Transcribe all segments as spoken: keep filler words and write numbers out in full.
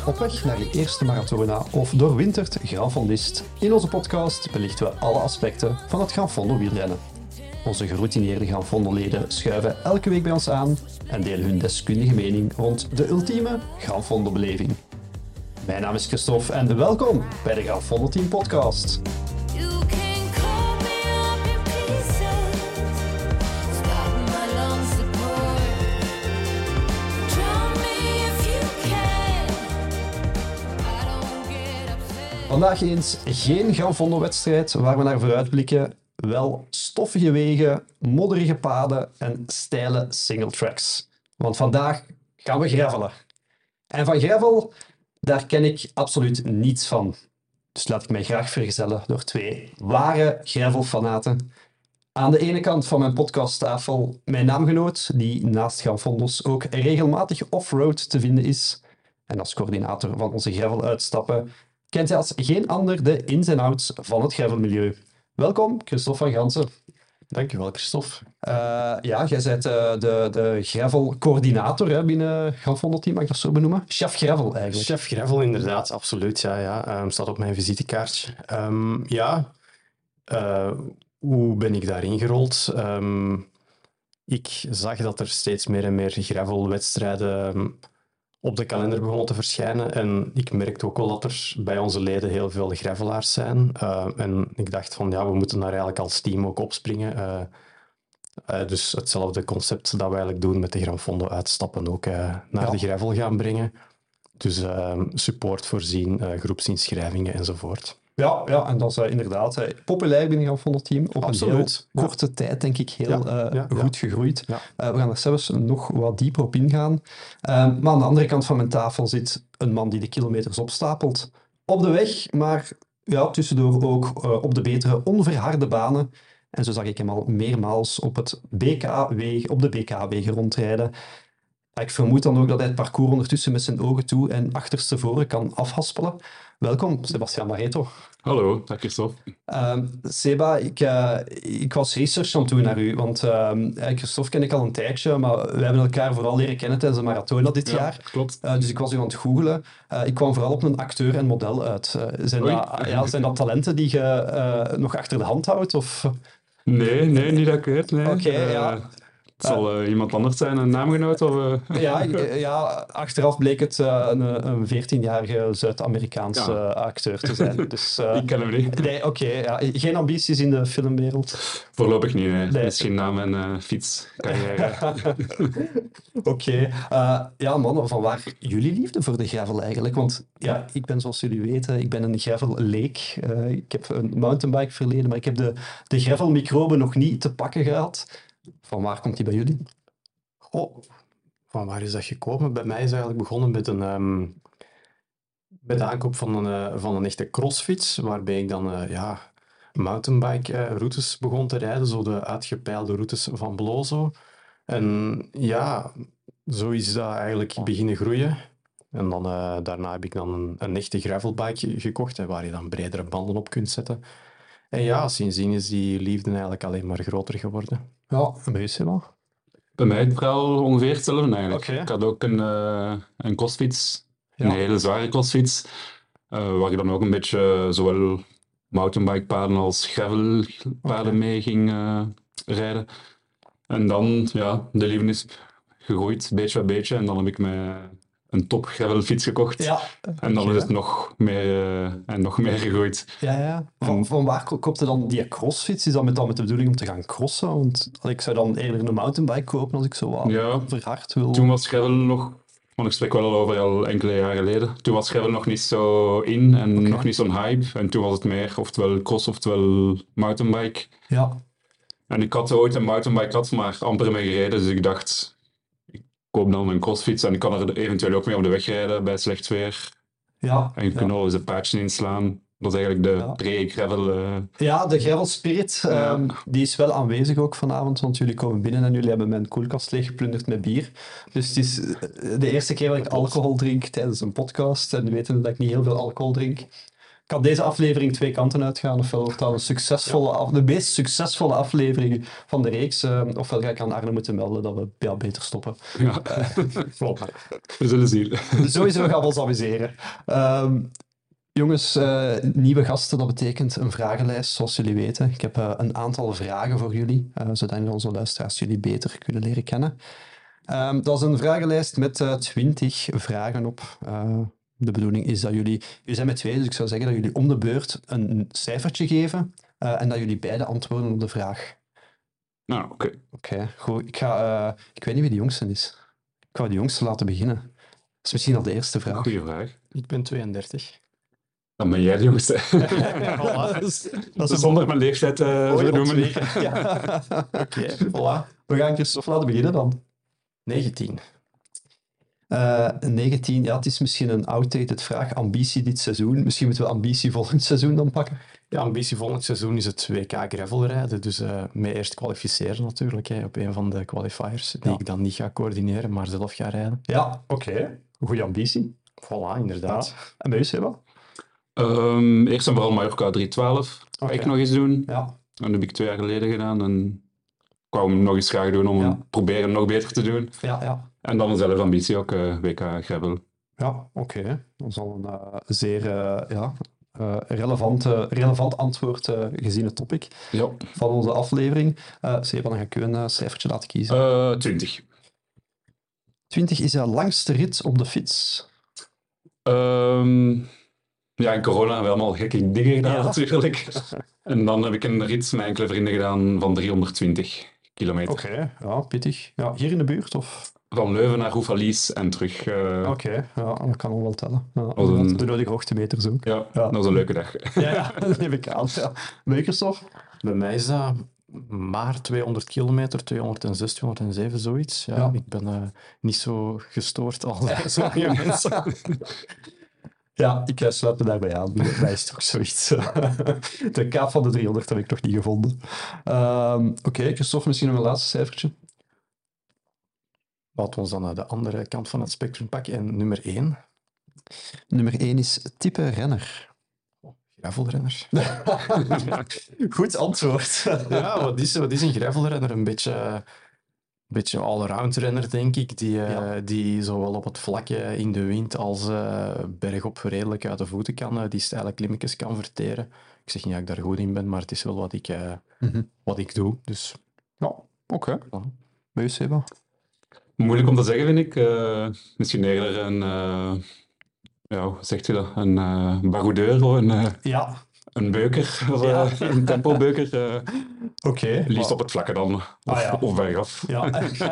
op weg naar je eerste Marathona of doorwinterd granfondist. In onze podcast belichten we alle aspecten van het Granfondo wielrennen. Onze geroutineerde Granfondo-leden schuiven elke week bij ons aan en delen hun deskundige mening rond de ultieme Granfondo-beleving. Mijn naam is Christophe en welkom bij de Granfondo Team Podcast. Vandaag eens geen Granfondo-wedstrijd waar we naar vooruitblikken. Wel stoffige wegen, modderige paden en steile singletracks. Want vandaag gaan we gravelen. En van gravel, daar ken ik absoluut niets van. Dus laat ik mij graag vergezellen door twee ware gravelfanaten. Aan de ene kant van mijn podcasttafel mijn naamgenoot, die naast Granfondos ook regelmatig off-road te vinden is. En als coördinator van onze graveluitstappen kent hij als geen ander de ins en outs van het gravelmilieu. Welkom, Christophe van Gansen. Dankjewel, Christophe. Uh, ja, jij bent uh, de, de gravel-coördinator hè, binnen Granfondo Team, mag ik dat zo benoemen? Chef gravel eigenlijk. Chef gravel, inderdaad, absoluut. Ja, ja. Um, staat op mijn visitekaartje. Um, ja, uh, hoe ben ik daarin gerold? Um, ik zag dat er steeds meer en meer gravelwedstrijden um, op de kalender begonnen te verschijnen. En ik merkte ook wel dat er bij onze leden heel veel gravelaars zijn. Uh, en ik dacht van, ja, we moeten daar eigenlijk als team ook opspringen. Uh, uh, dus hetzelfde concept dat we eigenlijk doen met de Granfondo uitstappen ook uh, naar ja. de gravel gaan brengen. Dus uh, support voorzien, uh, groepsinschrijvingen enzovoort. Ja, ja, en dat is uh, inderdaad uh, populair binnen het Granfondo Team. Op Absoluut. een heel korte ja. tijd, denk ik, heel ja. Uh, ja. goed ja. gegroeid. Ja. Uh, we gaan er zelfs nog wat dieper op ingaan. Uh, maar aan de andere kant van mijn tafel zit een man die de kilometers opstapelt. Op de weg, maar ja, tussendoor ook uh, op de betere onverharde banen. En zo zag ik hem al meermaals op, het B K-wegen, op de B K-wegen rondrijden. Ik vermoed dan ook dat hij het parcours ondertussen met zijn ogen toe en achterstevoren kan afhaspelen. Welkom, Sebastiaan Barreto. Hallo, dag Christophe. Uh, Seba, ik, uh, ik was research aan het doen naar u, want uh, Christophe ken ik al een tijdje, maar we hebben elkaar vooral leren kennen tijdens de Marathona dit ja, jaar. Klopt. Uh, dus ik was u aan het googelen. Uh, ik kwam vooral op een acteur en model uit. Uh, zijn, dat, ja, zijn dat talenten die je uh, nog achter de hand houdt? Of? Nee, nee, niet dat ik weet. Nee. Oké, okay, uh, ja. Het zal uh, iemand anders zijn, een naamgenoot? Of, uh... ja, ja, achteraf bleek het uh, een, een veertienjarige Zuid-Amerikaanse ja. acteur te zijn. Dus, uh, ik ken hem niet. Nee, oké. Okay, ja. Geen ambities in de filmwereld? Voorlopig niet, nee. nee. Misschien na mijn uh, fietscarrière. oké. Okay. Uh, ja, man, van waar jullie liefde voor de gravel eigenlijk? Want ja, ik ben, zoals jullie weten, ik ben een gravel-leek. Uh, ik heb een mountainbike verleden, maar ik heb de, de gravel-microben nog niet te pakken gehad. Van waar komt die bij jullie? Goh, van waar is dat gekomen? Bij mij is het eigenlijk begonnen met een, um, met de aankoop van een, uh, van een echte crossfiets, waarbij ik dan uh, ja, mountainbike uh, routes begon te rijden, zo de uitgepeilde routes van Blozo. En ja, zo is dat eigenlijk beginnen groeien. En dan, uh, daarna heb ik dan een, een echte gravelbike gekocht, hè, waar je dan bredere banden op kunt zetten. En ja, sindsdien is die liefde eigenlijk alleen maar groter geworden. Ja, een beetje wel. Bij mij het verhaal ongeveer hetzelfde eigenlijk. Okay. Ik had ook een, uh, een crossfiets, ja. een hele zware crossfiets, uh, waar ik dan ook een beetje zowel mountainbikepaden als gravelpaden okay. mee ging uh, rijden. En dan, ja, de liefde is gegroeid, beetje bij beetje. En dan heb ik me een top gravelfiets gekocht. Ja, en dan is het nog meer, uh, en nog meer gegroeid. Ja, ja. Van, en, van waar koopte dan die crossfiets? Is dat met, dan met de bedoeling om te gaan crossen? Want ik zou dan eerder een mountainbike kopen als ik zo wat ja, verhard wil. Toen was gravel nog, want ik spreek wel al over al enkele jaren geleden, toen was gravel nog niet zo in en okay. nog niet zo'n hype. En toen was het meer oftewel cross oftewel mountainbike. Ja. En ik had ooit een mountainbike gehad, maar amper mee gereden, dus ik dacht... koop dan een crossfiets en ik kan er eventueel ook mee op de weg rijden bij slecht weer. Ja, en je kunt ja. al eens een paardje inslaan. Dat is eigenlijk de ja. pre-gravel... Uh... Ja, de gravel spirit, ja. um, die is wel aanwezig ook vanavond, want jullie komen binnen en jullie hebben mijn koelkast leeggeplunderd met bier. Dus het is de eerste keer dat ik alcohol drink tijdens een podcast en weten dat ik niet heel veel alcohol drink. kan deze aflevering twee kanten uitgaan. Ofwel wordt dat een succesvolle af, de meest succesvolle aflevering van de reeks. Uh, ofwel ga ik aan Arne moeten melden dat we ja, beter stoppen. Ja. Uh, we zullen zien. Sowieso gaan we ons amuseren. Um, jongens, uh, nieuwe gasten, dat betekent een vragenlijst, zoals jullie weten. Ik heb uh, een aantal vragen voor jullie, uh, zodat onze luisteraars jullie beter kunnen leren kennen. Um, dat is een vragenlijst met uh, twintig vragen op. Uh, de bedoeling is dat jullie... Jullie zijn met twee, dus ik zou zeggen dat jullie om de beurt een cijfertje geven uh, en dat jullie beide antwoorden op de vraag. Nou, oké. Oké, okay, goed. Ik, ga, uh, ik weet niet wie de jongste is. Ik ga de jongste laten beginnen. Dat is misschien al de eerste vraag. Goeie vraag. Ik ben tweeëndertig. Dan ben jij de jongste. Voilà. dat is, dat is Zonder mijn leeftijd te uh, vernoemen. Ja. Oké, okay, voilà. We gaan Christophe laten beginnen dan. negentien. Uh, negentien, ja, het is misschien een outdated vraag. Ambitie dit seizoen. Misschien moeten we ambitie volgend seizoen dan pakken. Ja, ambitie volgend seizoen is het W K gravel rijden. Dus uh, mee eerst kwalificeren natuurlijk, hè, op een van de qualifiers. Die ja. ik dan niet ga coördineren, maar zelf ga rijden. Ja, oké. Okay. Goeie ambitie. Voilà, inderdaad. Ja. En bij u, Seba? Um, eerst en vooral Mallorca drie twaalf. Ga okay. ik nog eens doen. Ja. Dat heb ik twee jaar geleden gedaan. En ik wou hem nog eens graag doen om ja. hem proberen hem nog beter te doen. Ja, ja. En dan dezelfde ambitie ook, uh, W K gravel. Ja, oké. Okay. Dat is al een uh, zeer uh, ja, uh, relevant, uh, relevant antwoord uh, gezien het topic ja. van onze aflevering. Uh, Seba, dan ga ik u een uh, cijfertje laten kiezen. Uh, twintig. twintig is de langste rit op de fiets. Um, ja, in corona hebben we allemaal gekke dingen gedaan ja. natuurlijk. En dan heb ik een rit met enkele vrienden gedaan van driehonderdtwintig kilometer. Oké, okay, ja, pittig. Ja, hier in de buurt of? Van Leuven naar Roefalies en terug. Uh... Oké, okay, ja, dat kan al wel tellen. Ja, een... De nodige hoogtemeters ook. Ja, ja, dat was een leuke dag. Ja, ja dat neem ik aan. Ja. Bij Christophe? Bij mij is dat maar tweehonderd kilometer, tweehonderdzes, tweehonderdzeven, zoiets. Ja, ja. Ik ben uh, niet zo gestoord als sommige mensen. Ja, ik uh, sluit me daarbij aan. Bij mij is het ook zoiets. De kaap van de driehonderd heb ik nog niet gevonden. Um, Oké, okay, Christophe, misschien nog een laatste cijfertje. Laten we ons dan naar de andere kant van het spectrum pakken. En nummer één? Nummer één is type renner. Gravelrenner. Goed antwoord. Ja, wat is, wat is een gravelrenner? Een beetje, een beetje all-around renner, denk ik. Die, ja. uh, die zowel op het vlakke, in de wind, als uh, bergop redelijk uit de voeten kan. Uh, die steile klimmetjes kan verteren. Ik zeg niet dat ik daar goed in ben, maar het is wel wat ik, uh, mm-hmm. wat ik doe. Dus. Ja, oké. Okay. Ja. Bij je, Seba? Moeilijk om te zeggen, vind ik. Uh, misschien eerder een... Uh... Ja, hoe zegt je dat? Een uh, baroudeur of een, uh, ja. een beuker, of ja. uh, een tempelbeuker. Uh, Oké. Okay, liefst maar... op het vlakke dan, of, ah, ja. of bergaf. Ja.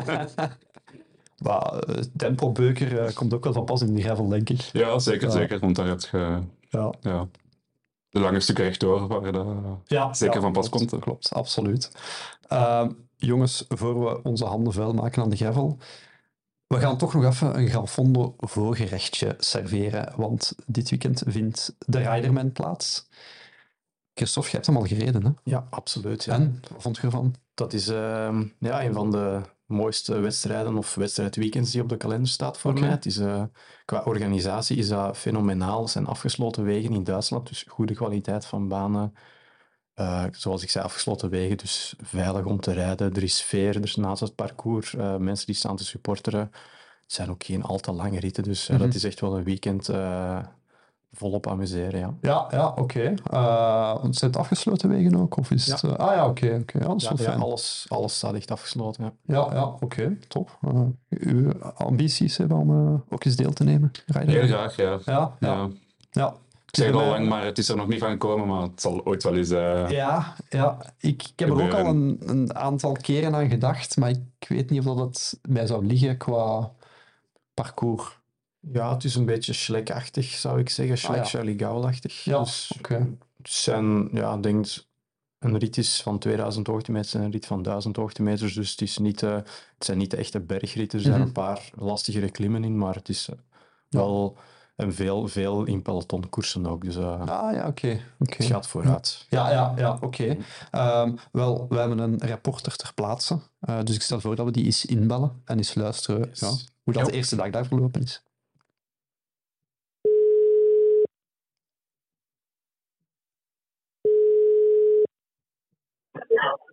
Maar uh, tempelbeuker uh, komt ook wel van pas in de gravel, denk ik. Ja, zeker, ja. zeker. Want daar heb je ja. Ja, de lange stukken rechtdoor waar dat ja, zeker ja, van pas klopt, komt. Klopt, absoluut. Uh, jongens, voor we onze handen vuil maken aan de gravel... We gaan toch nog even een Gran Fondo voorgerechtje serveren, want dit weekend vindt de Riderman plaats. Christophe, jij hebt hem al gereden, hè? Ja, absoluut. Ja. En, wat vond je ervan? Dat is uh, ja, een van de mooiste wedstrijden of wedstrijdweekends die op de kalender staat voor okay. mij. Het is, uh, qua organisatie is dat fenomenaal. Het zijn afgesloten wegen in Duitsland, dus goede kwaliteit van banen. Uh, zoals ik zei, afgesloten wegen, dus veilig om te rijden. Er is sfeer, er is naast het parcours uh, mensen die staan te supporteren. Het zijn ook geen al te lange ritten, dus uh, mm-hmm. dat is echt wel een weekend uh, volop amuseren. Ja, ja, ja oké. Okay. Uh, zijn het afgesloten wegen ook? Of is ja. het, uh, ah ja, oké. Okay, okay. Ja, dat is ja, wel ja, fijn. alles, alles staat echt afgesloten. Ja, ja, ja oké, okay, top. Uh, uw ambities hebben om uh, ook eens deel te nemen? Rijden? Heel graag, ja. Ja, ja. ja. ja. Ik zeg het al lang, maar het is er nog niet van gekomen, maar het zal ooit wel eens... Uh, ja, ja, ik, ik heb gebeuren. er ook al een, een aantal keren aan gedacht, maar ik weet niet of dat het mij zou liggen qua parcours. Ja, het is een beetje Schlek-achtig, zou ik zeggen. Schlek, ah, ja. Charlie Gauwel-achtig. Ja, dus oké. Okay. Zijn, ja, ik denk, een rit is van tweeduizend hoogtemeters en een rit van duizend hoogtemeters, dus het, is niet, uh, het zijn niet de echte bergritten. Er zijn mm-hmm. een paar lastigere klimmen in, maar het is uh, wel... En veel, veel in pelotonkoersen ook. Dus, uh, ah ja, oké. Okay. Okay. Het gaat vooruit. Ja, ja, ja oké. Okay. Um, wel, we hebben een reporter ter plaatse. Uh, dus ik stel voor dat we die eens inbellen en eens luisteren yes. ja, hoe dat de eerste dag daar verlopen is.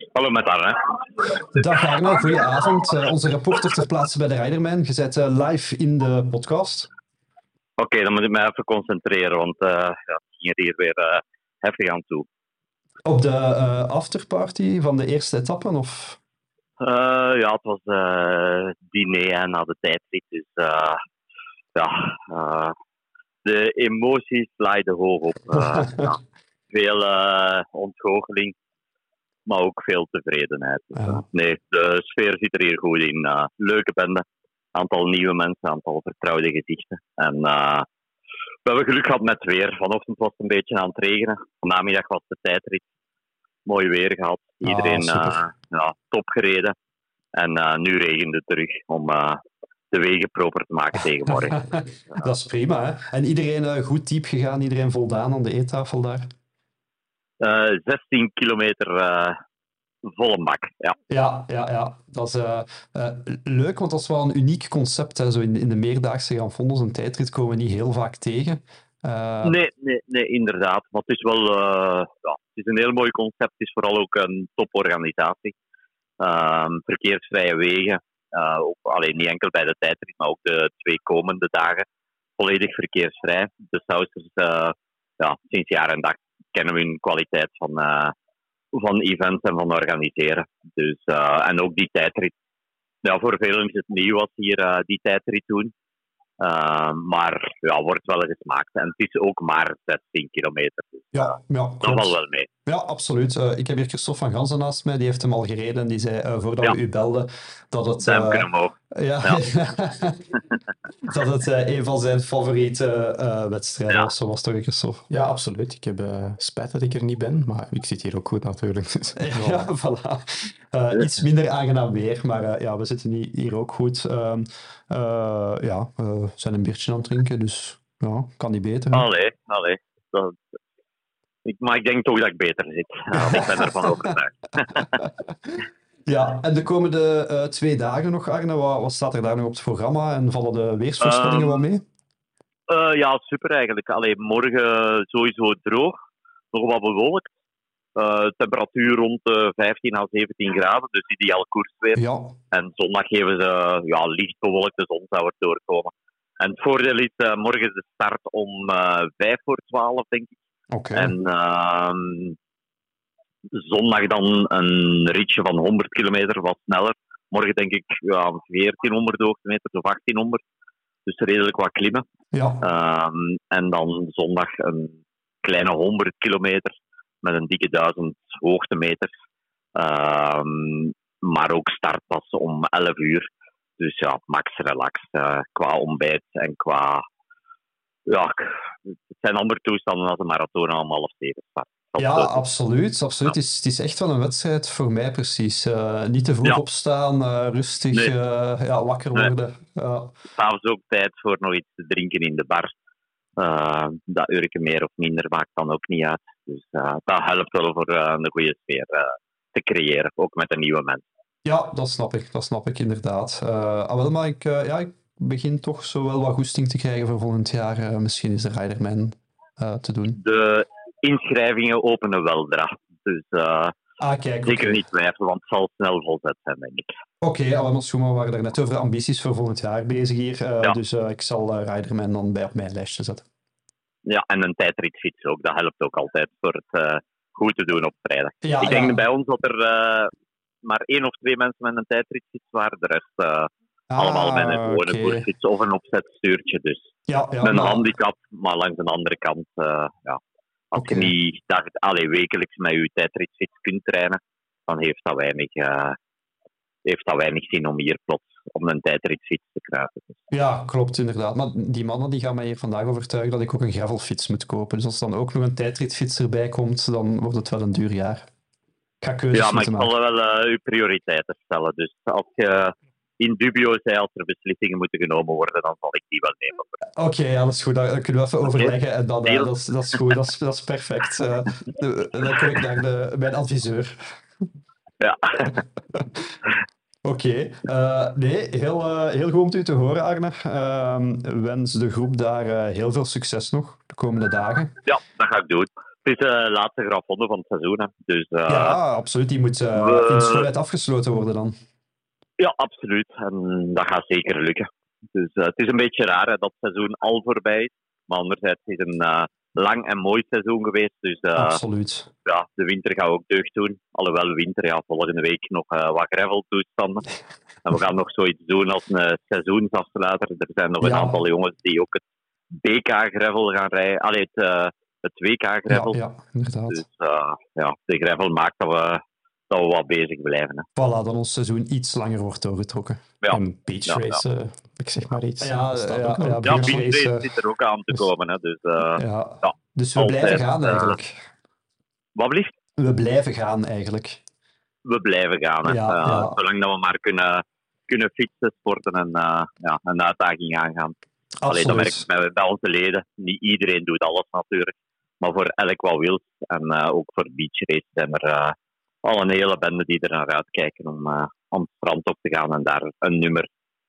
Hallo met Arne. Dag Arne, goedenavond. Uh, onze reporter ter plaatse bij de Riderman. Je bent uh, live in de podcast. Oké, okay, dan moet ik me even concentreren, want uh, ja, het ging er hier weer uh, heftig aan toe. Op de uh, afterparty van de eerste etappe, of? Uh, ja, het was uh, diner en na de tijdrit, dus uh, ja, uh, de emoties laaiden hoog op. Uh, ja, veel uh, ontgoocheling, maar ook veel tevredenheid. Dus, uh, nee, de sfeer zit er hier goed in. Uh, leuke bende, aantal nieuwe mensen, aantal vertrouwde gezichten. En uh, we hebben geluk gehad met het weer. Vanochtend was het een beetje aan het regenen. Vanmiddag was de tijdrit. Mooi weer gehad. Iedereen ah, uh, ja, top gereden. En uh, nu regent het terug om uh, de wegen proper te maken tegen morgen. Dat is prima, hè? En iedereen uh, goed diep gegaan, iedereen voldaan aan de eettafel daar? Uh, zestien kilometer uh, volle mak, ja. Ja, ja, ja. Dat is uh, uh, leuk, want dat is wel een uniek concept. Hè. Zo in, in de meerdaagse Gran Fondos, een tijdrit komen we niet heel vaak tegen. Uh... Nee, nee, nee, inderdaad. Maar het is wel uh, ja, het is een heel mooi concept. Het is vooral ook een toporganisatie. Uh, verkeersvrije wegen. Uh, ook, alleen niet enkel bij de tijdrit, maar ook de twee komende dagen. Volledig verkeersvrij. De Sausers, uh, ja, sinds jaar en dag kennen we hun kwaliteit van, uh, van events en van organiseren. Dus, uh, en ook die tijdrit. Ja, voor velen is het nieuw als hier uh, die tijdrit doen. Uh, maar ja, wordt wel gesmaakt. En het is ook maar zestien kilometer. Dus, ja, ja, dat valt wel mee. Ja, absoluut. Uh, ik heb hier Christophe van Gansen naast mij. Die heeft hem al gereden. En die zei, uh, voordat ja. we u belden, dat het... Uh, Duimpje omhoog. Ja, ja. dat het uh, een van zijn favoriete uh, wedstrijden ja. was. Zo was toch, Christophe? Ja, absoluut. Ik heb uh, spijt dat ik er niet ben. Maar ik zit hier ook goed natuurlijk. ja, voilà. Uh, iets minder aangenaam weer. Maar uh, ja, we zitten hier ook goed. Uh, uh, ja, we zijn een biertje aan het drinken. Dus ja, kan niet beter. Hè? Allee, allee. Dat... Ik, maar ik denk toch dat ik beter zit. Ja, ik ben ervan overtuigd. Ja, en de komende uh, twee dagen nog, Arne, wat, wat staat er daar nog op het programma? En vallen de weersvoorspellingen um, wat mee? Uh, ja, super eigenlijk. Allee, morgen sowieso droog. Nog wat bewolkt. Uh, temperatuur rond de vijftien à zeventien graden, dus ideaal koersweer. Ja. En zondag geven ze ja, licht bewolkt, de zon zou er doorkomen. En het voordeel is, uh, morgen is de start om uh, vijf voor twaalf, denk ik. Okay. En uh, zondag dan een ritje van honderd kilometer, wat sneller. Morgen denk ik ja, veertienhonderd hoogtemeters of achttienhonderd. Dus redelijk wat klimmen. Ja. Um, en dan zondag een kleine honderd kilometer met een dikke duizend hoogtemeters. Um, maar ook startpas om elf uur. Dus ja, max relax uh, qua ontbijt en qua... Ja, het zijn andere toestanden als een marathon om half zeven start. Ja, absoluut. absoluut. Ja. Het, is, het is echt wel een wedstrijd voor mij precies. Uh, niet te vroeg ja. opstaan, uh, rustig nee. uh, ja, wakker worden. Nee. Uh. S'avonds ook tijd voor nog iets te drinken in de bar. Uh, dat uurtje meer of minder maakt dan ook niet uit. Dus uh, dat helpt wel voor uh, een goede sfeer uh, te creëren, ook met de nieuwe mensen. Ja, dat snap ik. Dat snap ik inderdaad. Uh, ah, wel, maar ik, uh, ja, ik begin toch zo wel wat goesting te krijgen voor volgend jaar. Uh, misschien is de Riderman uh, te doen. De inschrijvingen openen weldra. Dus uh, ah, kijk, zeker okay. niet twijfelen, want het zal snel volzet zijn, denk ik. Oké, okay, allemaal schoenen. We waren daar net over ambities voor volgend jaar bezig hier. Uh, ja. Dus uh, ik zal uh, Riderman dan bij op mijn lijstje zetten. Ja, en een tijdritfiets ook. Dat helpt ook altijd voor het uh, goed te doen op vrijdag. Ja, ik denk ja. bij ons dat er uh, maar één of twee mensen met een tijdritfiets waren. De rest uh, ah, allemaal met een gewone okay. koersfiets of een opzetstuurtje. Dus ja, ja, een maar... handicap, maar langs de andere kant... Uh, ja. Als okay. je niet dag, allee, wekelijks met je tijdritfiets kunt trainen, dan heeft dat weinig, uh, heeft dat weinig zin om hier plots om een tijdritfiets te kruipen. Ja, klopt inderdaad. Maar die mannen die gaan mij hier vandaag overtuigen dat ik ook een gravelfiets moet kopen. Dus als er dan ook nog een tijdritfiets erbij komt, dan wordt het wel een duur jaar. Ik ga keuzes ja, maar ik maken. zal wel uh, je prioriteiten stellen. Dus als je in dubio zei, als er beslissingen moeten genomen worden, dan zal ik die wel nemen. Oké, okay, ja, dat is goed. Dan kunnen we even overleggen. Okay. En dan, uh, dat, is, dat is goed, dat is, dat is perfect. Uh, dan kom ik naar de, mijn adviseur. Ja. Oké. Okay. Uh, nee, heel, uh, heel goed om u te horen, Arne. Uh, wens de groep daar uh, heel veel succes nog de komende dagen. Ja, dat ga ik doen. Het is de laatste grafronde van het seizoen. Hè. Dus, uh, ja, absoluut. Die moet uh, we... in schoonheid afgesloten worden dan. Ja, absoluut. En dat gaat zeker lukken. Dus uh, het is een beetje raar hè, dat het seizoen al voorbij is. Maar anderzijds is het een uh, lang en mooi seizoen geweest. Dus uh, absoluut. Ja, de winter gaat ook deugd doen. Alhoewel winter, ja, volgende week nog uh, wat graveltoestanden. En we gaan nog zoiets doen als een seizoensafsluiter. Er zijn nog ja. een aantal jongens die ook het B K gravel gaan rijden. Allee, het, uh, het W K gravel. Ja, ja inderdaad. Dus uh, ja, de gravel maakt dat we, dat we wat bezig blijven. Hè. Voilà, dat ons seizoen iets langer wordt doorgetrokken. Ja. En beach ja, race, ja. Uh, ik zeg maar iets. Ja, ja, ja, ja, ja beach race zit er ook aan te komen. Hè, dus, uh, ja. Ja, dus we altijd, blijven gaan eigenlijk. Uh, wat blieft? We blijven gaan eigenlijk. We blijven gaan. Hè. Ja, uh, ja. Zolang dat we maar kunnen, kunnen fietsen, sporten en uh, ja, een uitdaging aangaan. Alleen dat merk ik bij onze leden. Niet iedereen doet alles natuurlijk. Maar voor elk wat wil. En uh, ook voor beach race zijn er uh, al een hele bende die er naar uitkijken om, uh, om het strand op te gaan en daar een nummer,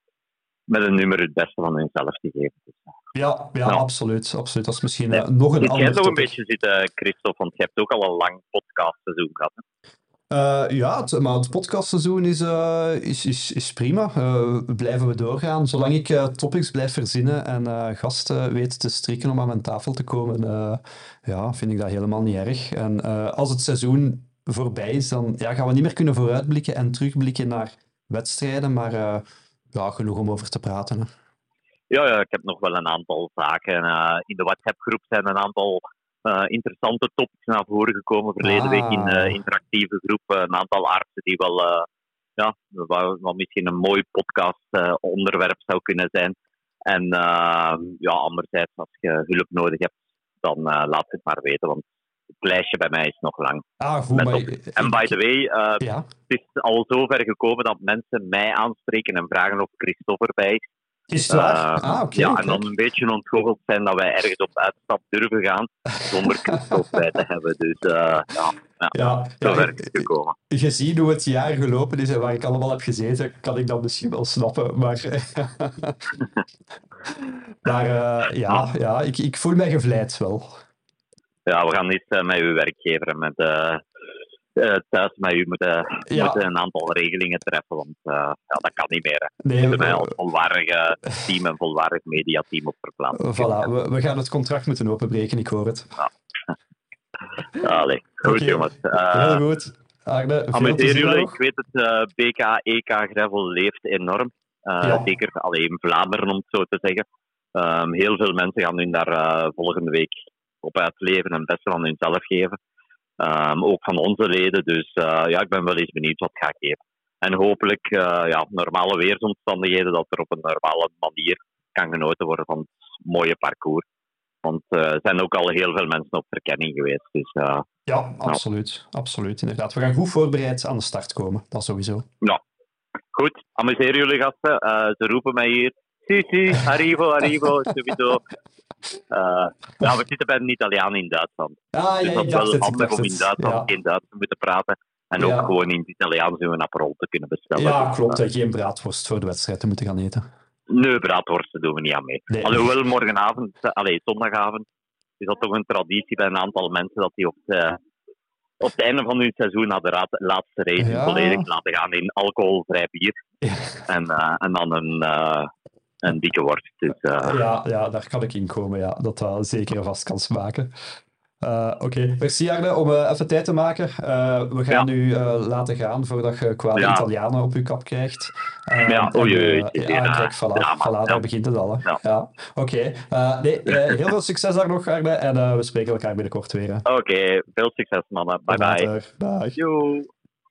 met een nummer het beste van hunzelf te geven. Dus, uh, ja, ja, ja, absoluut. absoluut. Dat is misschien ja. uh, nog een Dit ander jij nog een topic. beetje zitten, Christophe, want je hebt ook al een lang podcastseizoen gehad. Hè? Uh, ja, het, maar het podcastseizoen is, uh, is, is, is prima. Uh, blijven we doorgaan. Zolang ik uh, topics blijf verzinnen en uh, gasten weet te strikken om aan mijn tafel te komen, uh, ja, vind ik dat helemaal niet erg. En uh, als het seizoen voorbij is, dan ja, gaan we niet meer kunnen vooruitblikken en terugblikken naar wedstrijden, maar uh, ja, genoeg om over te praten. Hè. Ja, ja, ik heb nog wel een aantal zaken. Uh, in de WhatsApp-groep zijn een aantal Uh, interessante topics naar voren gekomen verleden ah. week in de uh, interactieve groep. Uh, een aantal artsen die wel, uh, ja, wat, wat misschien een mooi podcast uh, onderwerp zou kunnen zijn. En uh, ja, anderzijds, als je hulp nodig hebt, dan uh, laat het maar weten, want het lijstje bij mij is nog lang. Ah, goed, maar... En by the way, uh, ja? het is al zover gekomen dat mensen mij aanspreken en vragen of Christophe erbij is. Is het waar? Uh, ah, okay, ja, okay. en dan een beetje ontgoocheld zijn dat wij ergens op uitstap durven gaan zonder Christophe bij te hebben. Dus uh, ja, ja, ja, zover ja, is het gekomen. Gezien hoe het jaar gelopen is en waar ik allemaal heb gezeten, kan ik dat misschien wel snappen. Maar, maar uh, ja, ja ik, ik voel mij gevleid wel. Ja, we gaan eens uh, met uw werkgever en met... Uh, Uh, thuis met u moeten, ja. moeten een aantal regelingen treffen, want uh, ja, dat kan niet meer. Hè. Nee, we moeten mij als volwaardig team en volwaardig mediateam op verplaatsen. Voilà, we, we gaan het contract moeten openbreken, ik hoor het. Ja. Allee, goed okay. jongens. Uh, Heel goed. Arne, amuseer jullie, ik weet het, uh, B K, E K gravel leeft enorm. Uh, ja. Zeker alleen in Vlaanderen, om het zo te zeggen. Um, heel veel mensen gaan hun daar uh, volgende week op uitleven en het beste van hunzelf geven. Um, ook van onze leden, dus uh, ja, ik ben wel eens benieuwd wat het gaat geven. En hopelijk, uh, ja, normale weersomstandigheden, dat er op een normale manier kan genoten worden van het mooie parcours. Want uh, er zijn ook al heel veel mensen op verkenning geweest. Dus, uh, ja, absoluut. Nou. Absoluut, inderdaad. We gaan goed voorbereid aan de start komen, dat sowieso. Ja, goed. Amuseer jullie gasten. Uh, ze roepen mij hier, si, si, arrivo, arrivo, subito. Uh, ja, we zitten bij een Italiaan in Duitsland. Ah, dus ja, dat is wel het, handig om in Duitsland ja. geen Duits te moeten praten. En ja. ook gewoon in het Italiaans een aperol te kunnen bestellen. Ja, klopt. Uh, geen braadworst voor de wedstrijd te moeten gaan eten. Nee, braadworsten doen we niet aan mee. Nee. Alhoewel morgenavond, allee, zondagavond, is dat toch een traditie bij een aantal mensen dat die op, de, op het einde van hun seizoen naar de laatste race ja. volledig laten gaan in alcoholvrij bier. Ja. En, uh, en dan een... Uh, een dikke worst. Dus, uh... ja, ja, daar kan ik in komen, ja. Dat dat zeker een vast kan smaken. Uh, Oké, okay. Merci Arne om uh, even tijd te maken. Uh, we gaan ja. u uh, laten gaan voordat je kwade ja. Italianen op je kap krijgt. Uh, ja, oei, oei. Uh, ja, kijk, voilà, ja, voilà ja. daar begint het al. Hè. Ja. Ja. Oké, okay. uh, nee, uh, heel veel succes daar nog, Arne. En uh, we spreken elkaar binnenkort weer. Oké, okay. Veel succes, mannen. Bye, bye. Dag. Yo.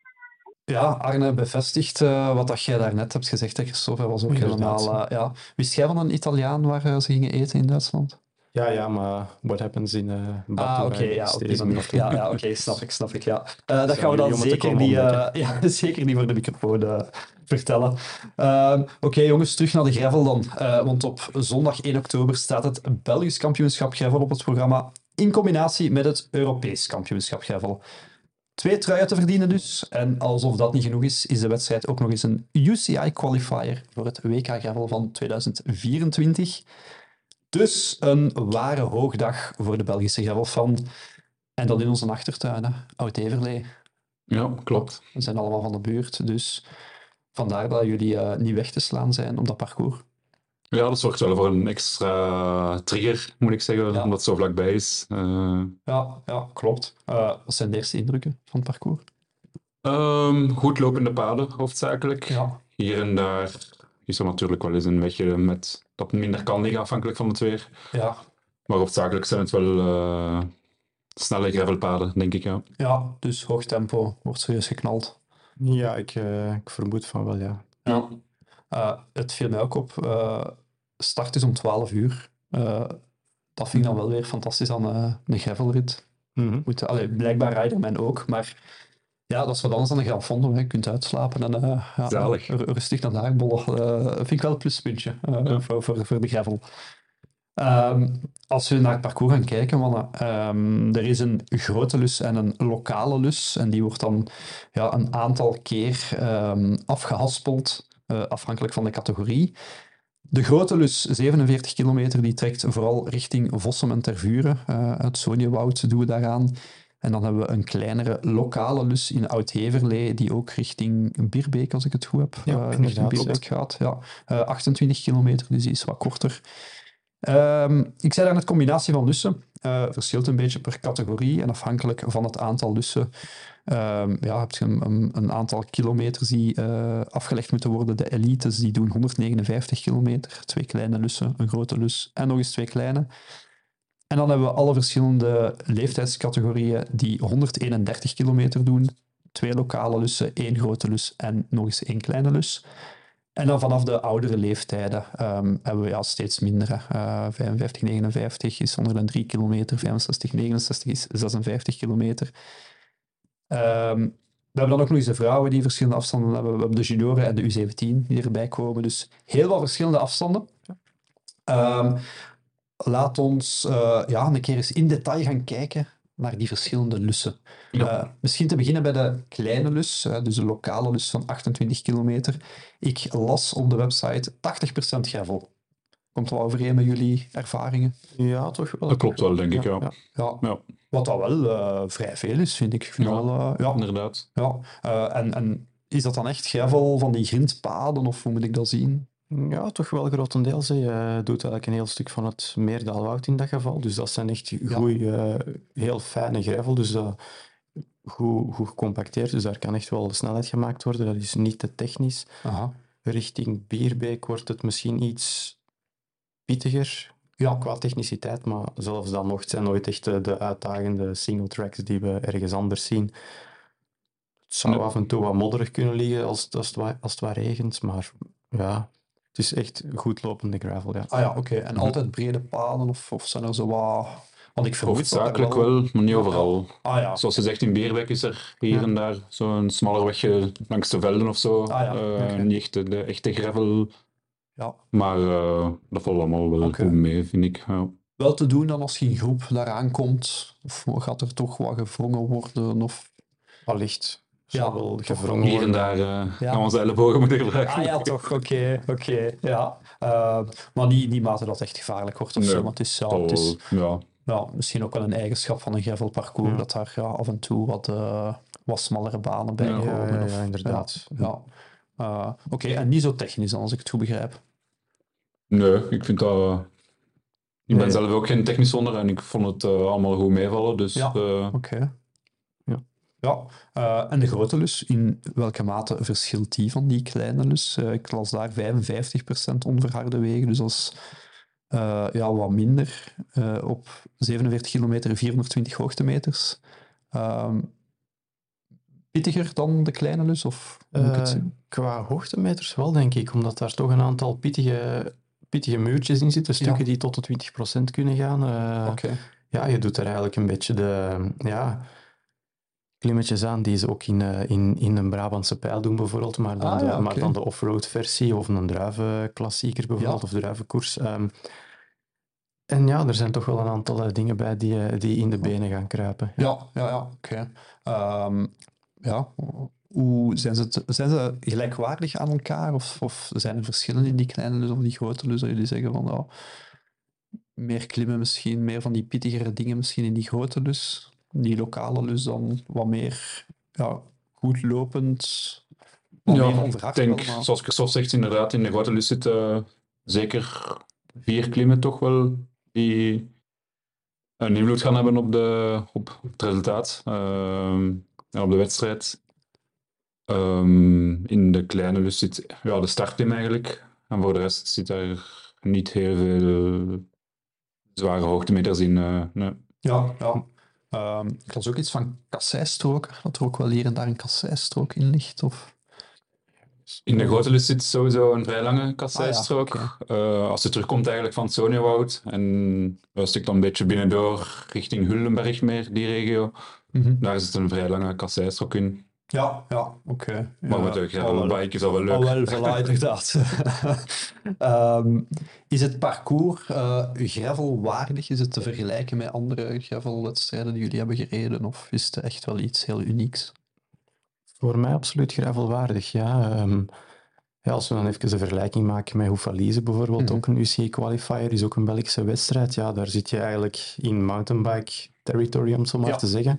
Ja, Arne bevestigt uh, wat dat jij daarnet hebt gezegd, hè, Christophe. Was ook helemaal... Uh, ja. Wist jij van een Italiaan waar uh, ze gingen eten in Duitsland? Ja, ja, maar what happens in uh, Batu? Ah, oké, okay, ja, op die manier. Ja, ja oké, okay, snap ik, snap ik, ja. Uh, dat gaan we dan zeker niet, uh, ja, zeker niet voor de microfoon uh, vertellen. Uh, oké, okay, jongens, terug naar de gravel dan. Uh, want op zondag één oktober staat het Belgisch kampioenschap gravel op het programma in combinatie met het Europees kampioenschap gravel. Twee truien te verdienen dus. En alsof dat niet genoeg is, is de wedstrijd ook nog eens een U C I-qualifier voor het W K Gravel van tweeduizend vierentwintig. Dus een ware hoogdag voor de Belgische gravelfan. En dan in onze achtertuin, hè. Oud-Everlee. Ja, klopt. We zijn allemaal van de buurt, dus vandaar dat jullie uh, niet weg te slaan zijn op dat parcours. Ja, dat zorgt wel voor een extra trigger, moet ik zeggen, Ja. omdat het zo vlakbij is. Uh... Ja, ja, klopt. Uh, wat zijn de eerste indrukken van het parcours? Um, goed lopende paden, hoofdzakelijk. Ja. Hier en daar is er natuurlijk wel eens een wegje met, dat minder kan liggen, afhankelijk van het weer. Ja. Maar hoofdzakelijk zijn het wel uh, snelle gravelpaden, denk ik, ja. Ja, dus hoog tempo, wordt serieus geknald. Ja, ik, uh, ik vermoed van wel, ja. Ja. Uh, het viel mij ook op. Uh, start is om twaalf uur. Uh, dat vind ik dan wel weer fantastisch aan uh, een gravelrit. Mm-hmm. Moet, allee, blijkbaar Riderman ook, maar ja, dat is wat anders dan een Gran Fondo. Je kunt uitslapen en uh, ja, Zalig. rustig naar daar bollen. Uh, vind ik wel een pluspuntje uh, ja. voor, voor, voor de gravel. Um, als we naar het parcours gaan kijken, mannen, um, er is een grote lus en een lokale lus. En die wordt dan ja, een aantal keer um, afgehaspeld, uh, afhankelijk van de categorie. De grote lus, zevenenveertig kilometer, die trekt vooral richting Vossum en Tervuren. Uh, het Soniewoud doen we daaraan. En dan hebben we een kleinere lokale lus in Oud-Heverlee, die ook richting Bierbeek, als ik het goed heb, ja, uh, richting Bierbeek gaat. Ja, uh, achtentwintig kilometer, dus die is wat korter. Um, ik zei daar net combinatie van lussen. Uh, verschilt een beetje per categorie en afhankelijk van het aantal lussen um, ja, heb je een, een, een aantal kilometers die uh, afgelegd moeten worden. De elites die doen honderdnegenenvijftig kilometer, twee kleine lussen, een grote lus en nog eens twee kleine. En dan hebben we alle verschillende leeftijdscategorieën die honderdeenendertig kilometer doen, twee lokale lussen, één grote lus en nog eens één kleine lus. En dan vanaf de oudere leeftijden um, hebben we ja, steeds minder. Uh, vijfenvijftig, negenenvijftig is honderddrie kilometer, vijfenzestig, negenenzestig is zesenvijftig kilometer. Um, we hebben dan ook nog eens de vrouwen die verschillende afstanden hebben. We hebben de junioren en de U zeventien die erbij komen. Dus heel wat verschillende afstanden. Um, laat ons uh, ja, een keer eens in detail gaan kijken naar die verschillende lussen. Ja. Uh, misschien te beginnen bij de kleine lus, uh, dus de lokale lus van achtentwintig kilometer. Ik las op de website tachtig procent gravel. Komt wel overeen met jullie ervaringen? Ja, toch wel. Dat klopt wel, denk ik, ja. ja. ja. ja. Wat dat wel uh, vrij veel is, vind ik. vind ja, wel, uh, ja, inderdaad. Ja. Uh, en, en is dat dan echt gravel van die grindpaden, of hoe moet ik dat zien? Ja, toch wel grotendeels. Je uh, doet eigenlijk een heel stuk van het Meerdaalwoud in dat geval. Dus dat zijn echt goeie, uh, heel fijne gravel. Dus dat goed, goed gecompacteerd. Dus daar kan echt wel snelheid gemaakt worden. Dat is niet te technisch. Aha. Richting Bierbeek wordt het misschien iets pittiger ja, qua techniciteit. Maar zelfs dan nog, het zijn nooit echt de, de uitdagende single tracks die we ergens anders zien. Het zou nee. af en toe wat modderig kunnen liggen als, als, het, wat, als het wat regent. Maar ja... Het is echt goed lopende gravel, ja. Ah ja, oké. Okay. En mm-hmm. altijd brede paden of, of zijn er zo wat... Want ik vermoed hoofdzakelijk wel... wel, maar niet overal. Ah, ja. Zoals je zegt, in Bierbeek is er hier ja. en daar zo'n smaller wegje langs de velden of zo. Ah, ja. uh, okay. Niet echt de, de echte gravel. Ja. Maar uh, dat valt allemaal wel okay. goed mee, vind ik. Ja. Wel te doen dan als je een groep daaraan komt? Of gaat er toch wat gevrongen worden? Of... Allicht. Ja, wel gevrongen hier en daar uh, ja. gaan we onze ellebogen moeten gebruiken. Ah ja, toch, oké, okay, oké, okay, ja. Uh, maar niet, niet mate dat echt gevaarlijk wordt of nee, zo, maar het is, ja, het is ja. Ja, misschien ook wel een eigenschap van een gravelparcours, ja. dat daar ja, af en toe wat, uh, wat smallere banen bij ja, komen. Ja, ja, of, ja inderdaad. Ja, ja. Uh, oké, okay, en niet zo technisch dan, als ik het goed begrijp. Nee, ik vind dat... Ik ben nee. zelf ook geen technisch zonder en ik vond het uh, allemaal goed meevallen, dus... Ja, uh, oké. Okay. Ja, uh, en de grote lus, in welke mate verschilt die van die kleine lus? Uh, ik las daar vijfenvijftig procent onverharde wegen, dus dat is uh, ja, wat minder. Uh, op zevenenveertig kilometer, vierhonderdtwintig hoogtemeters. Uh, pittiger dan de kleine lus, of hoe moet ik het zien? Uh, qua hoogtemeters wel, denk ik, omdat daar toch een aantal pittige, pittige muurtjes in zitten, stukken ja. die tot de twintig procent kunnen gaan. Uh, okay. Ja, je doet er eigenlijk een beetje de... Ja, klimmetjes aan die ze ook in, uh, in, in een Brabantse pijl doen bijvoorbeeld, maar dan, ah, de, ja, okay. maar dan de off-road versie of een druivenklassieker bijvoorbeeld, ja. of druivenkoers. Um, en ja, er zijn toch wel een aantal uh, dingen bij die, uh, die in de benen gaan kruipen. Ja, ja, ja, oké. Okay. Um, ja, hoe zijn ze, te, zijn ze gelijkwaardig aan elkaar of, of zijn er verschillen in die kleine lus of die grote lus, dat jullie zeggen van oh, meer klimmen misschien, meer van die pittigere dingen misschien in die grote lus? die lokale lus dan wat meer ja, goed lopend, wat Ja, meer ik onverhard denk, wel, maar- zoals Christophe zegt, inderdaad, in de grote lus zitten zeker vier klimmen toch wel die een invloed gaan hebben op, de, op het resultaat ehm, en op de wedstrijd. Ehm, in de kleine lus zit ja, de startklim eigenlijk. En voor de rest zit er niet heel veel zware hoogtemeters in. eh, nee. Ja, ja. Ehm, ik las ook iets van kasseistrook, dat er ook wel hier en daar een kasseistrook in ligt. Of... In de grote lus zit sowieso een vrij lange kasseistrook. Ah, Eh, als je terugkomt eigenlijk van het Soniewoud en dat stuk dan een beetje binnendoor richting Hullenberg meer, die regio, Mhm. daar zit een vrij lange kasseistrook in. Ja, ja, oké. Maar Ja, met de al wel. gravelbike is dat wel leuk. Al wel, voilà, inderdaad. Ehm, is het parcours uh, gravelwaardig? Is het te vergelijken met andere gravelwedstrijden die jullie hebben gereden? Of is het echt wel iets heel unieks? Voor mij absoluut gravelwaardig, ja. Um, ja. Als we dan even een vergelijking maken met Houffalize bijvoorbeeld, mm-hmm. ook een U C I-qualifier, is ook een Belgische wedstrijd. Ja, daar zit je eigenlijk in mountainbike territory, om het zo maar ja. te zeggen.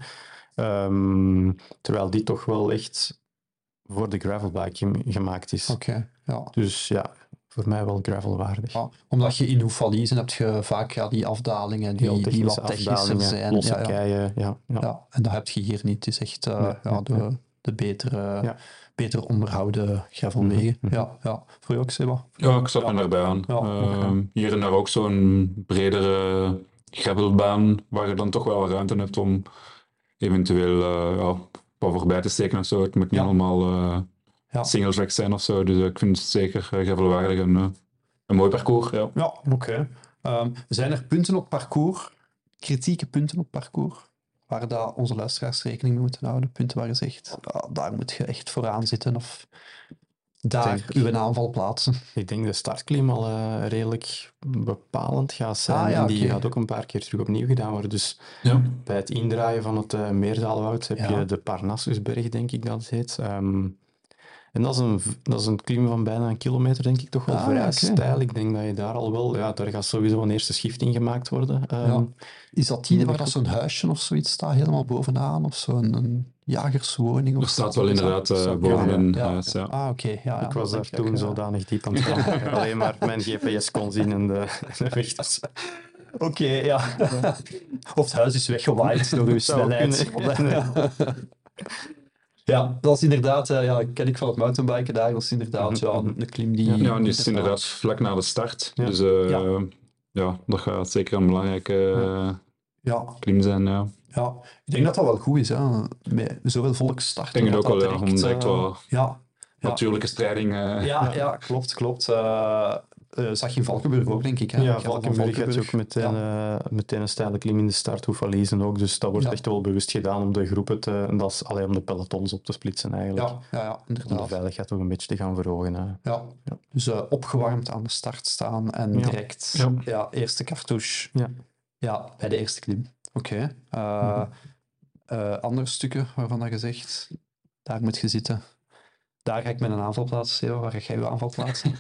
Um, terwijl die toch wel echt voor de gravelbike gemaakt is. Oké, okay, ja. Dus ja, voor mij wel gravelwaardig. Ja, omdat je in Houffalize heb je vaak ja, die afdalingen die, die, die wat technischer zijn. Losse ja, ja. keien, ja, ja. ja. En dat heb je hier niet. Het is echt uh, nee, ja, de, ja. de betere, ja. beter onderhouden gravelwegen. Mm-hmm. Ja, ja. Voor je ook, Seba? Ja, ik zat me ja. daarbij aan. Ja, uh, okay. Hier en daar ook zo'n bredere gravelbaan waar je dan toch wel wat ruimte hebt om eventueel uh, ja, wat voorbij te steken of zo. Het moet niet ja. allemaal uh, ja. single track zijn of zo. Dus uh, ik vind het zeker uh, gravelwaardig en uh, een mooi parcours. Ja, ja oké. Okay. Um, zijn er punten op parcours, kritieke punten op parcours, waar dat onze luisteraars rekening mee moeten houden? Punten waar je zegt, oh, daar moet je echt vooraan zitten of daar denk, uw aanval plaatsen? Ik denk de startklim al uh, redelijk bepalend gaat zijn. Ah, ja, en die okay. gaat ook een paar keer terug opnieuw gedaan worden. Dus ja. bij het indraaien van het uh, Meerdaalwoud heb ja. je de Parnassusberg, denk ik dat het heet. Um, en dat is, een, dat is een klim van bijna een kilometer, denk ik, toch wel ah, vrij okay. steil. Ik denk dat je daar al wel... Ja, daar gaat sowieso een eerste schifting gemaakt worden. Um, ja. Is dat die waar dat zo'n huisje of zoiets staat, helemaal bovenaan? Of zo'n een jagerswoning? Of er staat wel inderdaad uh, boven ja, een ja, huis, ja. Ah, oké. Okay, ja, ja, ik was daar toen zodanig diep aan het gaan. Alleen maar mijn G P S kon zien en de, de richters. Oké, okay, ja. Of het huis is weggewaaid door uw snelheid. Ja, dat is inderdaad, uh, ja, ken ik van het mountainbiken daar, dat is inderdaad ja, een klim die... Ja, en die is inderdaad vlak na de start. Ja. Dus uh, ja. ja, dat gaat zeker een belangrijke uh, ja. klim zijn. Ja. ja, ik denk dat dat wel goed is, hè. Met zoveel volk starten. Ik denk het ook wel, ja, om direct wel uh, ja, natuurlijke ja. strijding... Uh, ja, ja, klopt, klopt. Uh, Uh, zag je in Valkenburg ook, denk ik. Hè? Ja, Valkenburg had ook meteen, ja. uh, meteen een steile klim in de start, Houffalize ook. Dus dat wordt ja. echt wel bewust gedaan om de groepen te... En dat is alleen om de pelotons op te splitsen, eigenlijk. Ja, ja, ja inderdaad. Om de veiligheid ook een beetje te gaan verhogen. Hè. Ja. ja, dus uh, opgewarmd aan de start staan en ja. direct ja. Ja, eerste cartouche ja. Ja, bij de eerste klim. Oké. Okay. Uh, mm-hmm. uh, andere stukken waarvan je zegt, daar moet je zitten. Daar ga ik met een aanval plaatsen. Waar ga jij je aanval plaatsen?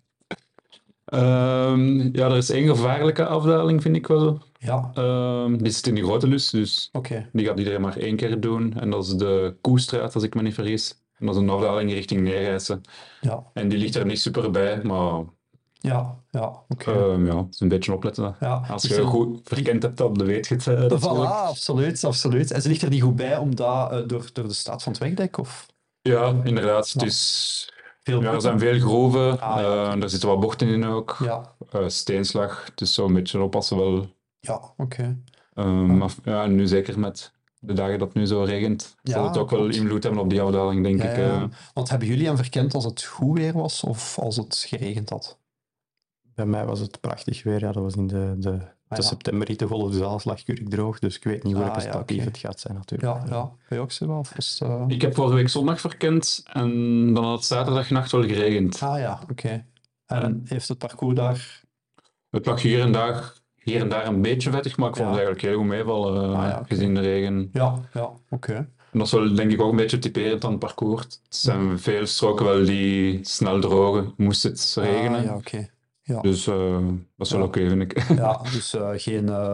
Um, ja, er is één gevaarlijke afdaling, vind ik wel. Ja. Um, die zit in de grote lus, dus okay. die gaat iedereen maar één keer doen. En dat is de Koestraat, als ik me niet vergis. En dat is een afdaling richting Neerijssen. Ja. En die ligt er niet super bij, maar... Ja, ja, oké. Okay. Um, ja, het is een beetje opletten. Ja, als je heel goed verkend hebt, dan weet je het. Uh, dat voilà, absoluut, absoluut. En ze ligt er niet goed bij, omdat uh, door, door de staat van het wegdek, of? Ja, inderdaad. Ja. Het is... Veel ja, er zijn veel groeven, ah, ja, uh, er zitten wat bochten in ook. Ja. Uh, steenslag, het is zo een beetje oppassen wel. Ja, oké. Okay. Um, ja. Maar ja, nu zeker met de dagen dat het nu zo regent, ja, zal het ook klopt. Wel invloed hebben op die afdaling, denk ja, ik. Ja. Uh. Want hebben jullie hem verkend als het goed weer was of als het geregend had? Bij mij was het prachtig weer, ja, dat was in de, de, de ah, ja. septemberhittegolf, dus alles lag kurkdroog, dus ik weet niet hoe ah, ja, okay. het gaat zijn natuurlijk. Ja, ja. Ben je ook zo wel? Vast, uh... Ik heb vorige week zondag verkend en dan had het zaterdagnacht wel geregend. Ah ja, oké. Okay. En ja. heeft het parcours daar... Het lag hier en daar, hier en daar een beetje vettig, maar ik vond ja. het eigenlijk heel goed meevallen, uh, ah, ja, okay. gezien de regen. Ja, ja, oké. Okay. En dat is wel denk ik ook een beetje typerend aan het parcours. Het zijn ja. veel stroken wel die snel drogen, moest het regenen. Ah, ja, oké. Okay. Ja. Dus uh, dat is wel ja. oké, okay, vind ik. Ja, dus uh, geen uh,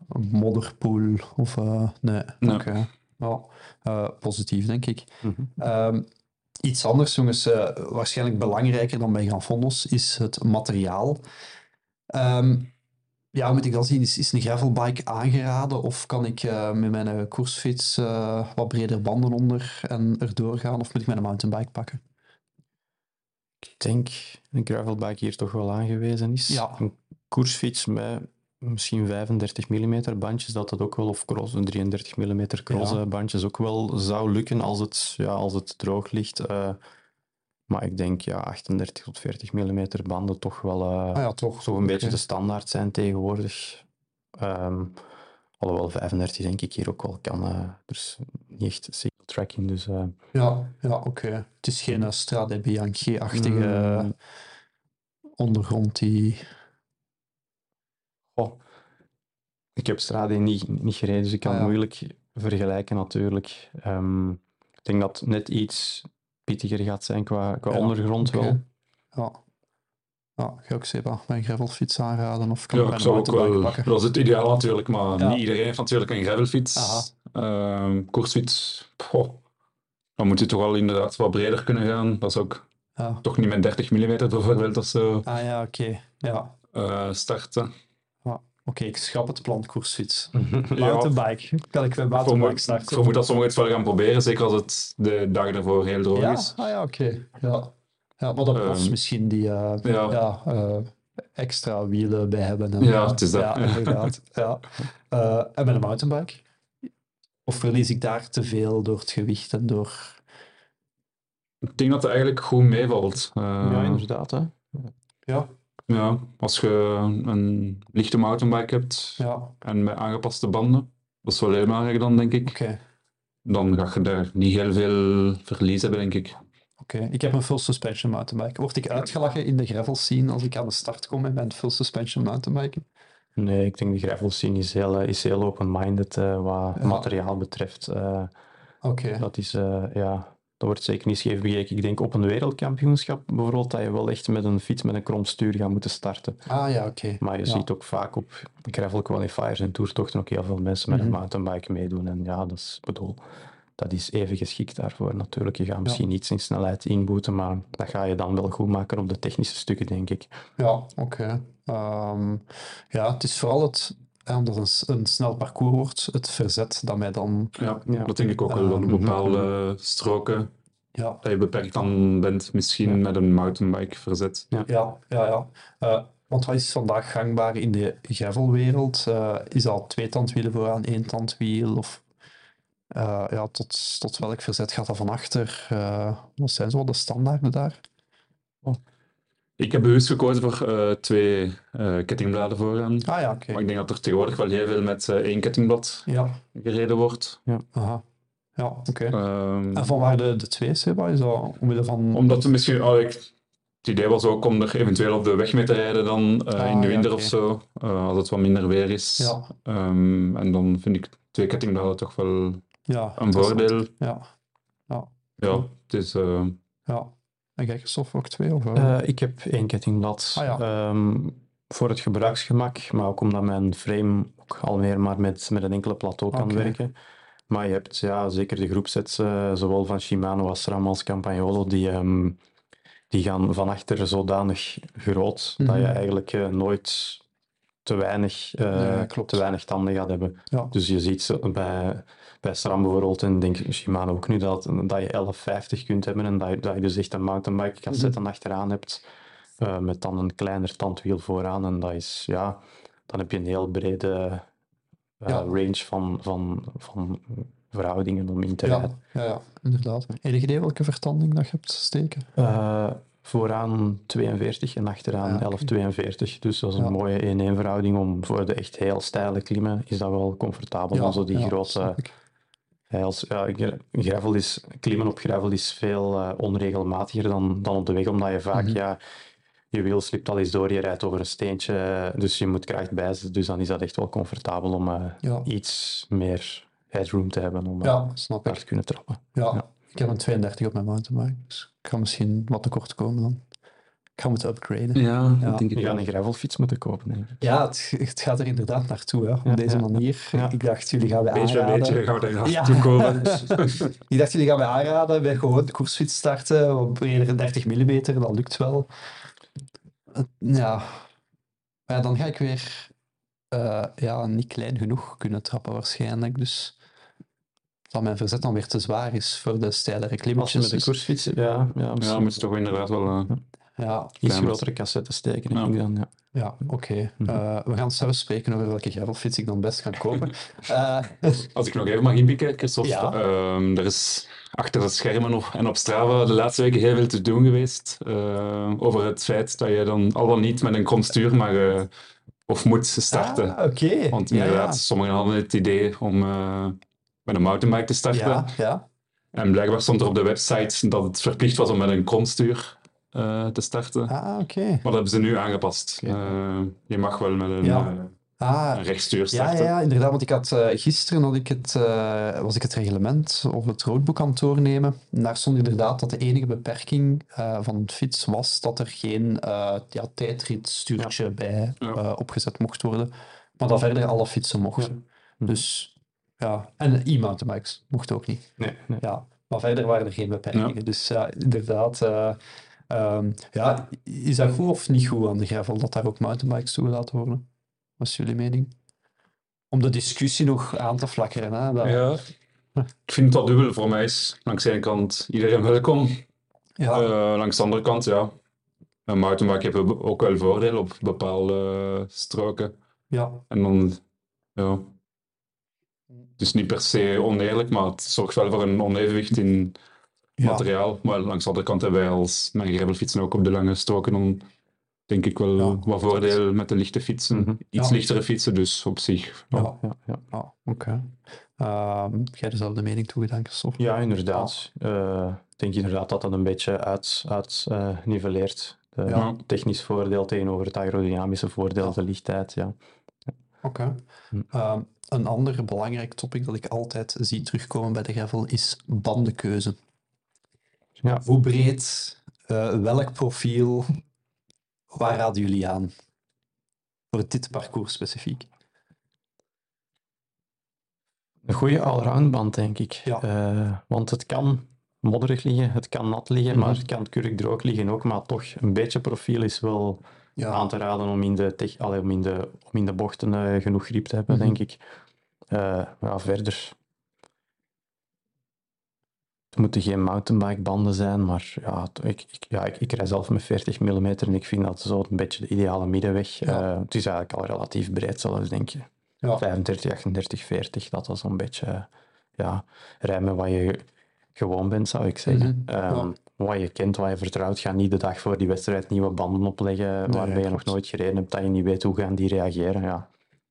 een modderpoel of... Uh, nee, Nee. oké. Okay. Ja, uh, positief, denk ik. Mhm. Um, iets anders, jongens, uh, waarschijnlijk belangrijker dan bij Gran Fondos, is het materiaal. Um, ja, hoe moet ik dat zien? Is, is een gravelbike aangeraden of kan ik uh, met mijn koersfiets uh, wat breder banden onder en erdoor gaan of moet ik mijn mountainbike pakken? Ik denk een gravelbike hier toch wel aangewezen is. Ja. Een koersfiets met misschien vijfendertig millimeter bandjes, dat dat ook wel, of cross, een drieëndertig millimeter cross Ja. bandjes ook wel zou lukken als het, ja, als het droog ligt. Uh, maar ik denk ja, achtendertig tot veertig millimeter banden toch wel uh, ah ja, toch. zo een okay. beetje de standaard zijn tegenwoordig. Um, alhoewel vijfendertig denk ik hier ook wel kan. Uh, er is niet echt single tracking, dus... Uh... Ja, ja oké. Okay. Het is geen uh, Strade Bianchi-achtige mm. ondergrond die... Oh. Ik heb Strade niet, niet gereden, dus ik kan ah, ja. het moeilijk vergelijken natuurlijk. Um, ik denk dat het net iets pittiger gaat zijn qua, qua ja, ondergrond okay. wel. Ja. Ja, ga ook Seba mijn gravelfiets aanraden of kan ja, ik ik zou ook wel, pakken? Dat is het ideaal natuurlijk, maar ja. niet iedereen heeft natuurlijk een gravelfiets. Uh, koersfiets, poh, dan moet je toch wel inderdaad wat breder kunnen gaan. Dat is ook ja. toch niet met dertig millimeter bijvoorbeeld of zo. Ah ja, oké. Okay. Ja. Uh, starten. Ja. Oké, okay, ik schrap het plan koersfiets. Mountainbike. Ja. Kan ik met mountainbike starten? Ik vermoed dat sommigen het wel gaan proberen, zeker als het de dag ervoor heel droog ja? is. Ah ja, oké. Okay. Ja. Ja, maar dat kost um, misschien die uh, ja. Ja, uh, extra wielen bij hebben. En, ja, het is dat. Ja, inderdaad. ja. Uh, en met een mountainbike? Of verlies ik daar te veel door het gewicht en door... Ik denk dat het eigenlijk goed meevalt. Uh, ja, inderdaad. Hè? Ja. Ja, als je een lichte mountainbike hebt ja. en met aangepaste banden, dat is wel heel belangrijk dan, denk ik. Okay. Dan ga je daar niet heel veel verlies hebben, denk ik. Oké, okay. Ik heb een full suspension mountainbike. Word ik uitgelachen in de gravel scene als ik aan de start kom met mijn full suspension mountainbike? Nee, ik denk de gravel scene is heel, is heel open-minded uh, wat ja. materiaal betreft. Uh, Oké. Okay. Dat is, uh, ja... Dat wordt zeker niet scheef bekeken. Ik denk op een wereldkampioenschap bijvoorbeeld dat je wel echt met een fiets met een krom stuur gaat moeten starten. Ah ja, oké. Okay. Maar je ja. ziet ook vaak op gravel qualifiers en toertochten ook heel veel mensen met mm-hmm. een mountainbike meedoen. En ja, dat is, bedoel, dat is even geschikt daarvoor natuurlijk. Je gaat misschien ja. iets in snelheid inboeten, maar dat ga je dan wel goed maken op de technische stukken, denk ik. Ja, oké. Okay. Um, ja, het is vooral het... Ja, omdat het een, een snel parcours wordt, het verzet dat mij dan... Ja, ja. dat denk ik ook wel. Um, op bepaalde stroken ja. dat je beperkt dan bent, misschien ja. met een mountainbike verzet. Ja, ja, ja. ja. Uh, want wat is vandaag gangbaar in de gravelwereld? Uh, is dat twee tandwielen vooraan, één tandwiel? Of uh, ja, tot, tot welk verzet gaat dat van achter? Uh, wat zijn zo de standaarden daar? Oh. Ik heb bewust gekozen voor uh, twee uh, kettingbladen vooraan. Ah ja, oké. Okay. Maar ik denk dat er tegenwoordig wel heel veel met uh, één kettingblad ja. gereden wordt. Ja, aha. Ja, oké. Okay. Um, en van waar de, de twee, Seba? Is dat omwille van... Omdat we misschien... Oh, ik, het idee was ook om er eventueel op de weg mee te rijden dan uh, ah, in de winter ja, okay. of zo. Uh, als het wat minder weer is. Ja. Um, en dan vind ik twee kettingbladen toch wel ja, een voordeel. Ja. Ja. Ja, het is... Uh, ja. En jij, Christophe, ook twee? Of, uh? Uh, ik heb één kettingblad. Ah, ja. um, voor het gebruiksgemak, maar ook omdat mijn frame ook al meer maar met, met een enkele plateau kan okay. werken. Maar je hebt ja, zeker de groepsets, uh, zowel van Shimano als SRAM als Campagnolo, die, um, die gaan van achter zodanig groot mm-hmm. dat je eigenlijk uh, nooit te weinig, uh, ja, te weinig tanden gaat hebben. Ja. Dus je ziet zo bij, bij SRAM bijvoorbeeld, en denk Shimano ook nu, dat, dat je elf vijftig kunt hebben en dat je, dat je dus echt een mountainbike cassette mm-hmm. achteraan hebt, uh, met dan een kleiner tandwiel vooraan. En dat is, ja, dan heb je een heel brede... Uh, ja. range van, van, van verhoudingen om in te ja, rijden. Ja, ja, inderdaad. Enig idee welke vertanding dat je hebt steken? Uh, vooraan tweeënveertig en achteraan ja, okay. elf tweeënveertig. Dus dat is een ja. mooie één-één verhouding. Om voor de echt heel steile klimmen is dat wel comfortabel. Ja, zo die ja, grote... Heils, ja, gravel is, klimmen op gravel is veel uh, onregelmatiger dan, dan op de weg, omdat je vaak... Mm-hmm. ja, je wiel slipt al eens door, je rijdt over een steentje, dus je moet kracht bijzetten. Dus dan is dat echt wel comfortabel om uh, ja. iets meer headroom te hebben om ja, snap daar ik. te kunnen trappen. Ja. Ja, ik heb een tweeëndertig op mijn mountainbike, dus ik ga misschien wat tekort komen dan. Ik ga moeten upgraden. Ja, Ja. dat denk ik Je gaat wel. een gravelfiets moeten kopen, denk ik. Ja, het, het gaat er inderdaad naartoe, hè, op Ja, deze ja, manier. ja. Ik dacht, jullie gaan mij Beetje aanraden. beetje gaan we daar Ja. naartoe komen. Ik dacht, jullie gaan mij aanraden bij gewoon de koersfiets starten op eerder dertig millimeter, dat lukt wel. Uh, Ja, maar ja, dan ga ik weer uh, ja, niet klein genoeg kunnen trappen waarschijnlijk, dus dat mijn verzet dan weer te zwaar is voor de steilere Als je klimmetjes. met de Dus- koersfiets... Ja, ja, Ja, misschien dan moet je toch inderdaad wel... uh, Ja, iets Klein wat. grotere cassetten steken, denk Ja. ik dan. Ja. ja oké. Mhm. Uh, we gaan zelfs spreken over welke gravelfiets ik dan best ga kopen. Uh, Als ik nog even mag inpikken, Christophe. Ja. Ehm, er is achter de schermen op, en op Strava de laatste weken heel veel te doen geweest. eh, over het feit dat je dan al dan niet met een kromstuur mag eh, of moet starten. ah, oké. Want Ja, inderdaad, ja. sommigen hadden het idee om eh, met een mountainbike te starten. Ja, ja. En blijkbaar stond er op de website dat het verplicht was om met een kromstuur eh, te starten. Ah, oké. Maar dat hebben ze nu aangepast. Oké. Eh, je mag wel met een, Ja. eh, Ah, een rechtsstuur ja, starten. ja, inderdaad. Want ik had eh, gisteren had ik het, eh, was ik het reglement of het roadbook aan het doornemen. En daar stond inderdaad dat de enige beperking eh, van een fiets was dat er geen eh ja, tijdritstuurtje bij Ja. eh, opgezet mocht worden. Maar dat verder alle fietsen mochten. Ja. Dus ja, en e-mountainbikes mochten ook niet. Nee, nee. Ja, maar verder waren er geen beperkingen. Dus ja, inderdaad. eh, ehm, ja, is dat goed of niet goed aan de gravel dat daar ook mountainbikes toegelaten worden? Wat is jullie mening? Om de discussie nog aan te flakkeren. Hè? Dat- Ja, ik vind dat dubbel. Voor mij is langs de ene kant iedereen welkom. ja, Eh, langs de andere kant, ja. Een mountainbike heeft ook wel voordelen op bepaalde stroken. ja, En dan, ja. Het is niet per se oneerlijk, maar het zorgt wel voor een onevenwicht in ja. materiaal. Maar langs de andere kant hebben wij als mijn gravelfietsen ook op de lange stroken dan denk ik wel Ja, wat voordeel met de lichte fietsen. Mhm. Iets Ja. lichtere fietsen, dus op zich. Ja. Ja, Ja, ja. ah, oké. Ehm, jij dezelfde mening toegedaan, Christophe? Ja, inderdaad. Eh, ik denk inderdaad dat dat een beetje uit, uit eh, nivelleert. De Ja. technisch voordeel tegenover het aerodynamische voordeel, de lichtheid. Ja. Oké. Hm. Ehm, een ander belangrijk topic dat ik altijd zie terugkomen bij de gravel is bandenkeuze. Ja. Hoe breed, eh, welk profiel, waar raden jullie aan? Voor dit parcours specifiek. Een goede allroundband, denk ik. Ja. Eh, want het kan modderig liggen, het kan nat liggen, Mhm. maar het kan kurkdroog liggen ook. Maar toch, een beetje profiel is wel Ja. aan te raden om in de, tech, allee, om in de, om in de bochten eh, genoeg grip te hebben, Mhm. denk ik. Eh, ja, verder... Het moeten geen mountainbikebanden zijn, maar ja, het- ik, ik, ja, ik, ik rij zelf met veertig millimeter en ik vind dat zo een beetje de ideale middenweg. Ja. Eh, het is eigenlijk al relatief breed zelfs, denk je. Ja. vijfendertig, achtendertig, veertig, dat was zo'n beetje eh, ja, rijmen wat je gewoon bent, zou ik zeggen. Mhm, Ehm, ja. Wat je kent, wat je vertrouwt. Ga niet de dag voor die wedstrijd nieuwe banden opleggen waarbij je nog klopt. nooit gereden hebt, dat je niet weet hoe gaan die reageren. Ja.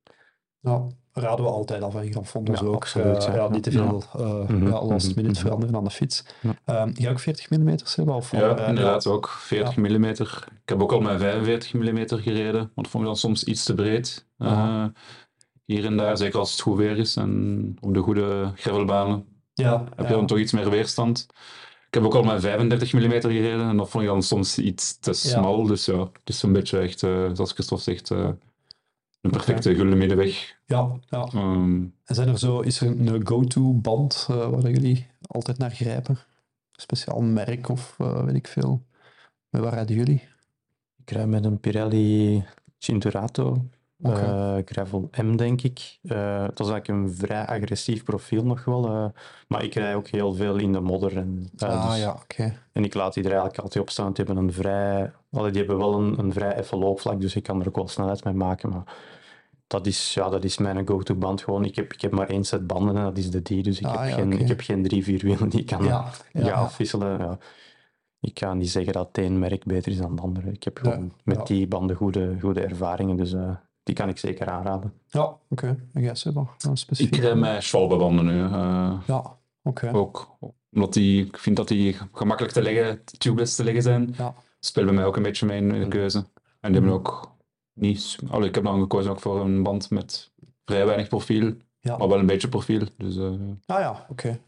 Ja, raden we altijd af en vonden Ja, ze ook. absoluut, eh, ja. ja, niet te veel eh, Mhm, ja, last mhm, minute mhm. veranderen aan de fiets. Ja. Ehm, jij ook veertig millimeter hebben? Of, Ja, eh, inderdaad ook. veertig Ja. millimeter. Ik heb ook al met vijfenveertig millimeter gereden, want dat vond ik dan soms iets te breed. Eh, Aha. hier en daar, zeker als het goed weer is en op de goede gravelbanen, Ja, heb ja. je dan toch iets meer weerstand. Ik heb ook al met vijfendertig millimeter gereden en dat vond ik dan soms iets te smal. Dus ja, het is een beetje echt, eh, zoals Christophe zegt, eh, een perfecte gulden middenweg. Ja, ja. Ehm, En zijn er zo, is er een go-to band eh, waar jullie altijd naar grijpen? Speciaal merk of eh, weet ik veel? Met waar rijden jullie? Ik rij met een Pirelli Cinturato. Oké. eh, Gravel M, denk ik. Eh, het was eigenlijk een vrij agressief profiel nog wel. eh, maar ik rij ook heel veel in de modder. En, eh, ah dus- ja, oké. en ik laat die er eigenlijk altijd op staan. Die hebben een vrij... Allee, die hebben wel een, een vrij effen loopvlak, dus ik kan er ook wel snelheid mee maken. Maar dat is, ja, dat is mijn go-to band gewoon. Ik heb, ik heb maar één set banden en dat is de die. Dus ik, Ah, heb, ja, geen, oké. ik heb geen drie, vier wielen die ik kan Ja, ja, ja, ja. afwisselen. Ja. Ik kan niet zeggen dat het een merk beter is dan het andere. Ik heb gewoon Ja, met ja. die banden goede, goede ervaringen, dus eh, die kan ik zeker aanraden. Ja, oké. En jij, Seba? Nou, specifiek. ik rij met Schwalbe-banden nu. eh, Ja, oké. Ook omdat die, ik vind dat die gemakkelijk te leggen, tubeless te leggen zijn. Ja. Speelt bij mij ook een beetje mee in de keuze. En die hebben ook niet... Allee, ik heb dan gekozen ook voor een band met vrij weinig profiel, Ja. maar wel een beetje profiel. Dus, eh, Ah ja, oké. Ja.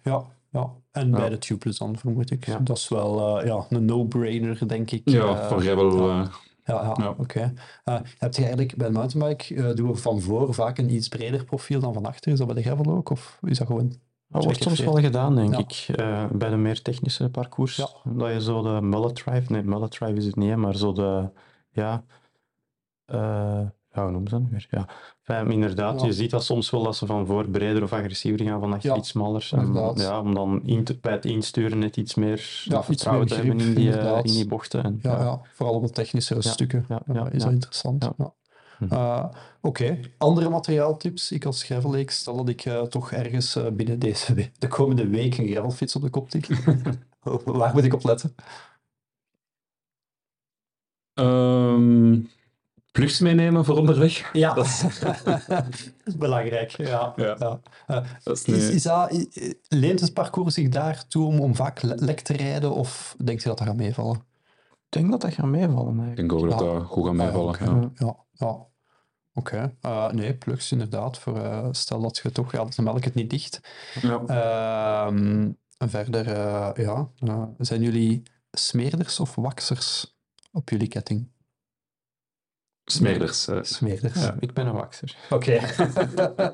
ja. En Ja. bij de tubeless dan, vermoed ik. Ja. Dat is wel uh, ja, een no-brainer, denk ik. Ja, Uh, voor gravel... ja. Uh, Ja, ja, ja. oké. Okay. Uh, heb je eigenlijk bij de mountainbike, uh, doen we van voor vaak een iets breder profiel dan van achter? Is dat bij de gravel ook? Of is dat gewoon... Dat wordt soms wel gedaan, denk ja. ik. Uh, bij de meer technische parcours. Ja. Dat je zo de mullet drive... Nee, mullet drive is het niet, maar zo de... Ja... Uh, ja, hoe noemen ze dat weer? Ja. Enfin, inderdaad, ja. Je ziet dat soms wel dat ze van voor breder of agressiever gaan, van achter ja. iets smaller. En, ja, om dan in te, bij het insturen net iets meer ja, vertrouwen iets meer te hebben in die, uh, in die bochten. En, ja, ja. ja, vooral op de technischere ja. stukken ja, ja, ja, is dat ja. interessant. Ja. Ja. Uh, Oké, okay. Andere materiaaltips. Ik als gravelleek stel dat ik uh, toch ergens uh, binnen deze we- de komende week een gravelfiets op de kop tik. Waar moet ik op letten? Um, plugs meenemen voor onderweg. Ja, dat is belangrijk. Ja. Ja. Ja. Uh, dat is, is, is dat, leent het parcours zich daartoe om, om vaak le- lek te rijden of denk je dat dat gaat meevallen? Ik denk dat dat gaat meevallen. Eigenlijk. Ik denk ook dat ja. dat goed gaat meevallen. Ah, ja, okay. ja. ja, ja. Oké. Okay. Uh, nee, plugs inderdaad. Voor, uh, stel dat je toch... Ja, de melk het niet dicht. Ja. Uh, verder, uh, ja. Uh, zijn jullie smeerders of waksers op jullie ketting? Smeerders. Uh. Smeerders. Ja, ik ben een wakser. Oké. Okay.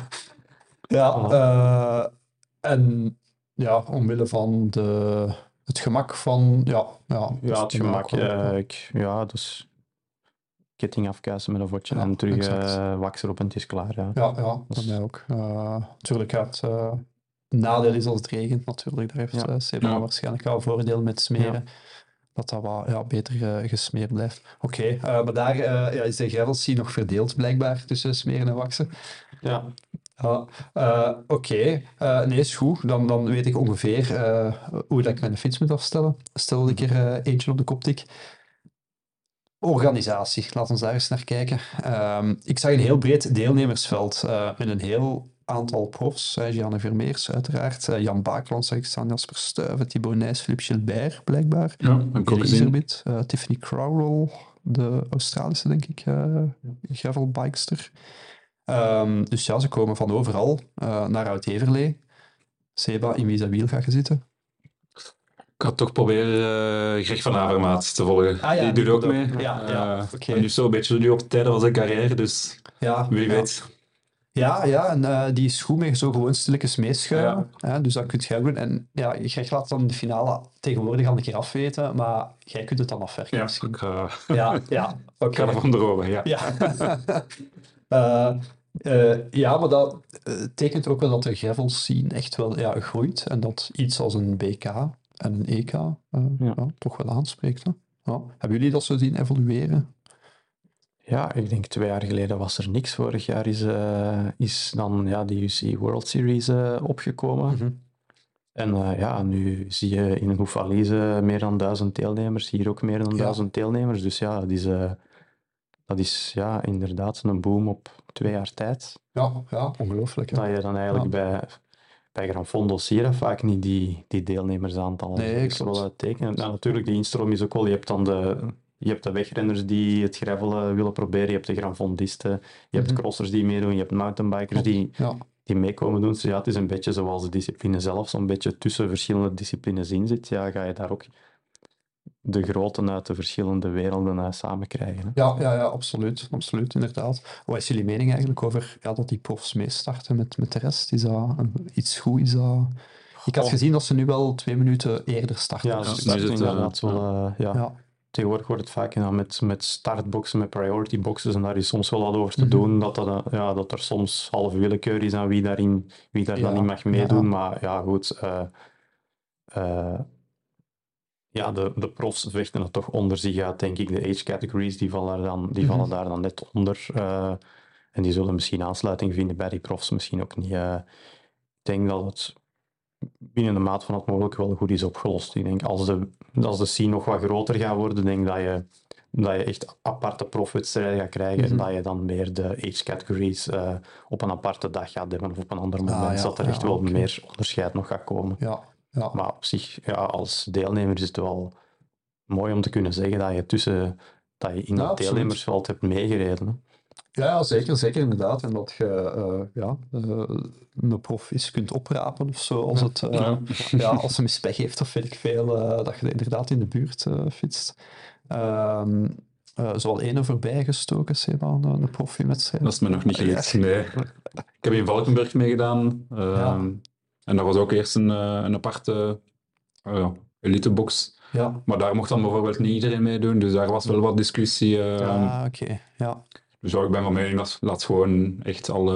ja. Uh, en ja, omwille van de, het gemak van... Ja, ja, ja het gemak. Uh, ik, ja, dus... ketting afkuisen met een vodje ja, en terug uh, wax erop en het is klaar. Ja, ja, ja dat mij ook. Uh, natuurlijk, ja, het uh, nadeel is als het regent natuurlijk. Daar heeft ja. uh, Seba ja. waarschijnlijk wel voordeel met smeren. Ja. Dat dat wat ja, beter uh, gesmeerd blijft. Oké, okay, uh, maar daar uh, ja, is de gravel scene nog verdeeld blijkbaar tussen smeren en waksen. Ja. Uh, uh, Oké, okay. uh, nee, is goed. Dan, dan weet ik ongeveer uh, hoe dat ik mijn fiets moet afstellen. Stel dat ik er uh, eentje op de kop tik. Organisatie, laten we daar eens naar kijken. Um, ik zag een heel breed deelnemersveld uh, met een heel aantal profs. Uh, Gianne Vermeers, uiteraard. Uh, Jan Bakeland zag ik staan, Jasper Stuyven, Thibaut Nijs, Philippe Gilbert, blijkbaar. Ja, heb ik Elisabeth, uh, Tiffany Crowell, de Australische, denk ik, uh, gravelbikester. Um, dus ja, ze komen van overal uh, naar Oud-Heverlee. Seba, in wie zijn wiel ga je zitten? Ik ga toch proberen uh, Greg van Avermaat te volgen. Ah, ja, die doet ook mee. Ja, ja, uh, okay. En nu zo een beetje nu op het einde van zijn carrière, dus ja, wie ja. weet. Ja, ja, en uh, die is goed mee zo gewoon stilletjes meeschuiven. Ja. Hè, dus dat kun jij doen. En ja, Greg laat dan de finale tegenwoordig al een keer afweten, maar jij kunt het dan afwerken ja, misschien. Ik, uh, ja, ja. Okay. Ik ga ervan dromen, ja. Ja. uh, uh, ja, maar dat uh, tekent ook wel dat de gravel scene echt wel ja, groeit en dat iets als een B K en een E K uh, ja. Ja, toch wel aanspreekt. Hè? Ja. Hebben jullie dat zo zien evolueren? Ja, ik denk twee jaar geleden was er niks. Vorig jaar is, uh, is dan ja, de U C World Series uh, opgekomen. Mm-hmm. En uh, ja, nu zie je in Houffalize meer dan duizend deelnemers, hier ook meer dan ja. duizend deelnemers. Dus ja, dat is, uh, dat is ja, inderdaad een boom op twee jaar tijd. Ja, ja ongelooflijk. Dat je dan eigenlijk ja. bij... Bij Gran Fondo zie je dat vaak niet, die, die deelnemersaantallen. Nee, ik zal wel tekenen. Nou, natuurlijk, die instroom is ook wel... Je hebt dan de, je hebt de wegrenners die het gravelen willen proberen. Je hebt de Gran Fondisten. Je mm-hmm. hebt crossers die meedoen. Je hebt mountainbikers die, ja. die meekomen doen. Dus ja, het is een beetje zoals de discipline zelf. Zo'n beetje tussen verschillende disciplines in zit. Ja, ga je daar ook de groten uit de verschillende werelden uh, samen krijgen. Hè? Ja, ja, ja, absoluut. Absoluut, inderdaad. Wat is jullie mening eigenlijk over ja, dat die profs meestarten met, met de rest? Is dat iets goed? Is dat... Ik had oh. gezien dat ze nu wel twee minuten eerder starten. Ja, dus ze starten inderdaad wel... Uh, ja. Ja. Tegenwoordig wordt het vaak ja, met, met startboxen, met priority boxes, en daar is soms wel wat over te mm-hmm. doen, dat, dat, ja, dat er soms halve willekeur is aan wie, daarin, wie daar ja. dan niet mag meedoen. Ja. Maar ja, goed... Uh, uh, Ja, de, de profs vechten het toch onder zich uit, denk ik. De age categories, die vallen, dan, die mm-hmm. vallen daar dan net onder. Uh, en die zullen misschien aansluiting vinden bij die profs, misschien ook niet. Uh, ik denk dat het binnen de maat van het mogelijk wel goed is opgelost. Ik denk, als de, als de scene nog wat groter gaat worden, denk dat je, dat je echt aparte profwedstrijden gaat krijgen mm-hmm. en dat je dan meer de age categories uh, op een aparte dag gaat hebben of op een ander moment, ah, ja, dat er echt ja, wel okay. meer onderscheid nog gaat komen. Ja. Ja. Maar op zich, ja, als deelnemer is het wel mooi om te kunnen zeggen dat je, tussen, dat je in ja, dat deelnemersveld hebt meegereden. Hè. Ja, zeker, zeker inderdaad. En dat je uh, ja, uh, een prof eens kunt oprapen of zo. Als, het, uh, ja. Ja, als ze mispech heeft of weet ik veel, uh, dat je inderdaad in de buurt uh, fietst. Uh, uh, is al één voorbij gestoken, Seba, een, een profiewedstrijd? Dat is me nog niet gelukt, nee. Ik heb in Valkenburg meegedaan. Uh, ja. En dat was ook eerst een, een aparte uh, elitebox. Ja. Maar daar mocht dan bijvoorbeeld niet iedereen meedoen, dus daar was wel wat discussie. Uh, ja, oké. Okay. Ja. Dus ja, ik ben van mening dat laat gewoon echt alle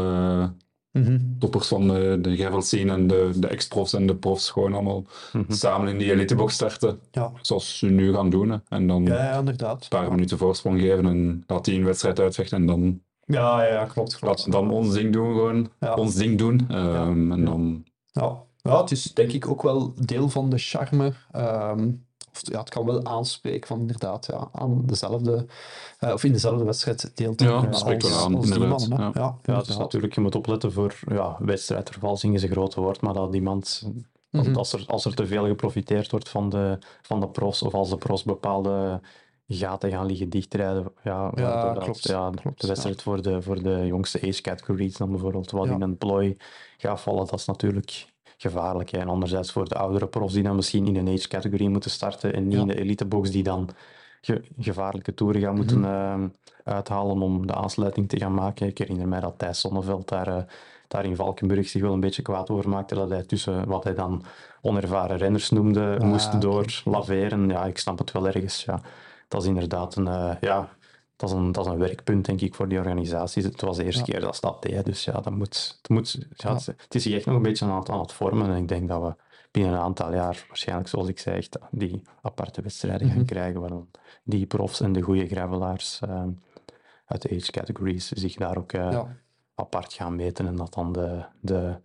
mm-hmm. toppers van de, de gravel scene en de, de ex-profs en de profs gewoon allemaal mm-hmm. samen in die elitebox starten. Ja. Zoals ze nu gaan doen. Hè. En dan ja, ja, inderdaad. een paar minuten voorsprong geven en laat die een wedstrijd uitvechten en dan... Ja, ja, klopt. klopt. Laat dan ons ding doen gewoon. Ja. Ons ding doen. Um, ja. En dan... Ja. ja, het is denk ik ook wel deel van de charme... Um... Of, ja, het kan wel aanspreken van inderdaad ja, aan dezelfde, uh, of in dezelfde wedstrijd deelt te ja, als, wel aan, als die mannen. Ja. Ja, ja, het is natuurlijk, je moet opletten voor ja, wedstrijdvervalsing is een groot woord, maar dat iemand, mm-hmm. als, er, als er te veel geprofiteerd wordt van de, van de pros, of als de pros bepaalde gaten gaan liggen dichtrijden, ja, ja, dat, klopt, ja, klopt, de wedstrijd ja. voor, de, voor de jongste age categories dan bijvoorbeeld, wat ja. in een plooi gaat vallen, dat is natuurlijk... gevaarlijk. Hè. En anderzijds voor de oudere profs die dan misschien in een age-categorie moeten starten en niet ja. in de elitebox die dan ge- gevaarlijke toeren gaan moeten mm-hmm. uh, uithalen om de aansluiting te gaan maken. Ik herinner mij dat Thijs Sonneveld daar, uh, daar in Valkenburg zich wel een beetje kwaad over maakte, dat hij tussen wat hij dan onervaren renners noemde, ah, moest door okay. laveren. Ja, ik snap het wel ergens. Ja. Dat is inderdaad een... Uh, ja, Dat is, een, dat is een werkpunt, denk ik, voor die organisaties. Het was de eerste ja. keer dat ze dat deden, dus ja, dat moet, het, moet, ja, ja. Het, het is zich echt nog een beetje aan het, aan het vormen. En ik denk dat we binnen een aantal jaar, waarschijnlijk zoals ik zei, echt die aparte wedstrijden mm-hmm. gaan krijgen, waar dan die profs en de goede gravelaars uh, uit de age categories zich daar ook uh, ja. apart gaan meten. En dat dan de, de,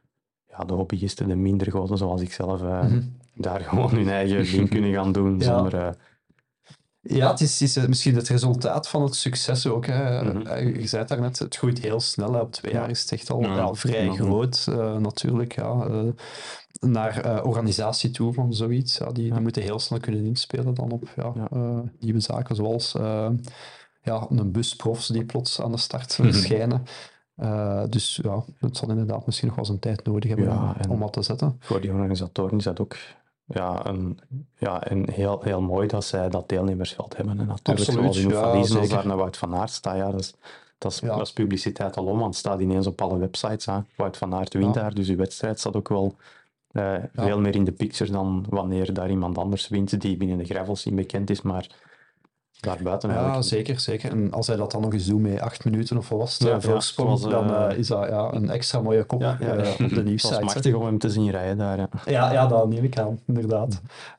ja, de hobbyisten, de minder goden, zoals ik zelf, uh, mm-hmm. daar gewoon hun eigen ding kunnen gaan doen, ja. zonder... Uh, Ja, het is, is misschien het resultaat van het succes ook. Hè. Mm-hmm. Je zei het daarnet, het groeit heel snel. Hè. Op twee jaar is het echt al ja. Ja, vrij mm-hmm. groot, uh, natuurlijk. Ja. Uh, naar uh, organisatie toe van zoiets. Ja, die, ja. die moeten heel snel kunnen inspelen dan op ja, ja. Uh, nieuwe zaken, zoals uh, ja, een busprofs die plots aan de start verschijnen. Mm-hmm. Uh, dus ja, het zal inderdaad misschien nog wel eens een tijd nodig hebben ja, om, om wat te zetten. Voor die organisatoren is dat ook... Ja, en, ja, en heel, heel mooi dat zij dat deelnemersveld hebben. En natuurlijk, absoluut, zoals in Oefalizen, ja, als daar een Wout van Aert staat, ja, dat is, dat is, ja. dat is publiciteit alom, want het staat ineens op alle websites. Hè. Wout van Aert wint ja. daar, dus uw wedstrijd staat ook wel uh, ja. veel meer in de picture dan wanneer daar iemand anders wint die binnen de gravel scene bekend is, maar daarbuiten ja, eigenlijk. Zeker, zeker. En als hij dat dan nog eens doet met acht minuten of wat was het, ja, voorsprong, ja, dan uh, is dat ja, een extra mooie kop ja, ja, ja. Uh, op de nieuwssite. Het was machtig om hem te zien rijden daar. Ja, ja, ja dat neem ik aan, inderdaad.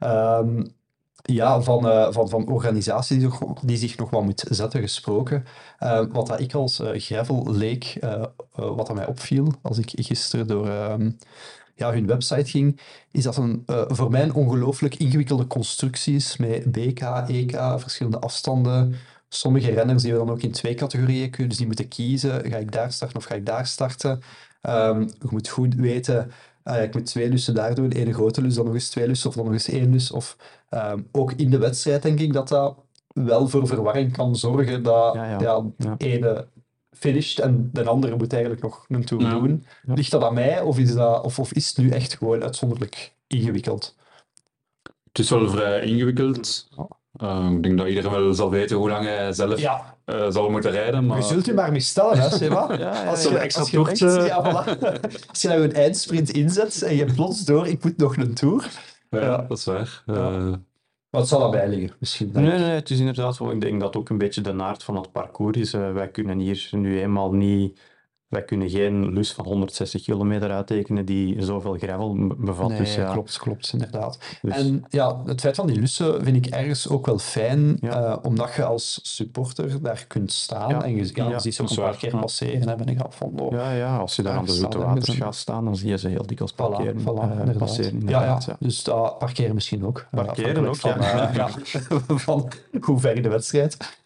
Um, ja, van, uh, van, van organisaties die, die zich nog wat moet zetten gesproken. Uh, wat dat ik als uh, gravel leek, uh, uh, wat dat mij opviel, als ik gisteren door... Um, ja, hun website ging, is dat een uh, voor mij een ongelooflijk ingewikkelde constructie is met B K, E K, verschillende afstanden. Sommige renners die we dan ook in twee categorieën kunnen, dus die moeten kiezen, ga ik daar starten of ga ik daar starten. Um, je moet goed weten, uh, ik moet twee lussen daar doen, één grote lus, dan nog eens twee lussen of dan nog eens één lus. Of um, ook in de wedstrijd denk ik dat dat wel voor verwarring kan zorgen, dat ja, ja. Ja, ja. ene... finished en de andere moet eigenlijk nog een tour ja. doen. Ja. Ligt dat aan mij of is, dat, of, of is het nu echt gewoon uitzonderlijk ingewikkeld? Het is wel vrij ingewikkeld. Uh, ik denk dat iedereen wel zal weten hoe lang hij zelf ja. uh, zal moeten rijden. Maar... Je zult u maar mee stellen, hè, Seba? ja, ja, als je een extra toertje... Ja, voilà. Als je nou een eindsprint inzet en je plots door, ik moet nog een tour. Ja, ja. dat is waar. Uh... Ja. Maar het zal erbij liggen, misschien. Nee, nee, nee, het is inderdaad zo. Ik denk dat ook een beetje de naart van het parcours is. Uh, wij kunnen hier nu eenmaal niet... Wij kunnen geen lus van honderdzestig kilometer uittekenen die zoveel gravel bevat. Nee, dus, ja. klopt, klopt, inderdaad. Dus... En ja, het feit van die lussen vind ik ergens ook wel fijn, ja. uh, omdat je als supporter daar kunt staan ja. en je, ja, ja, ziet ze ook een paar keer passeren. En ben ik af van, oh, ja, ja, als je daar aan de Zoete Waters gaat staan, dan zie je ze heel dikwijls parkeren. Voilà, voilà, uh, passeren. Inderdaad, ja, ja. Ja. Dus dat uh, parkeren misschien ook. Parkeren ook, van, ja. Uh, ja. van hoe ver de wedstrijd.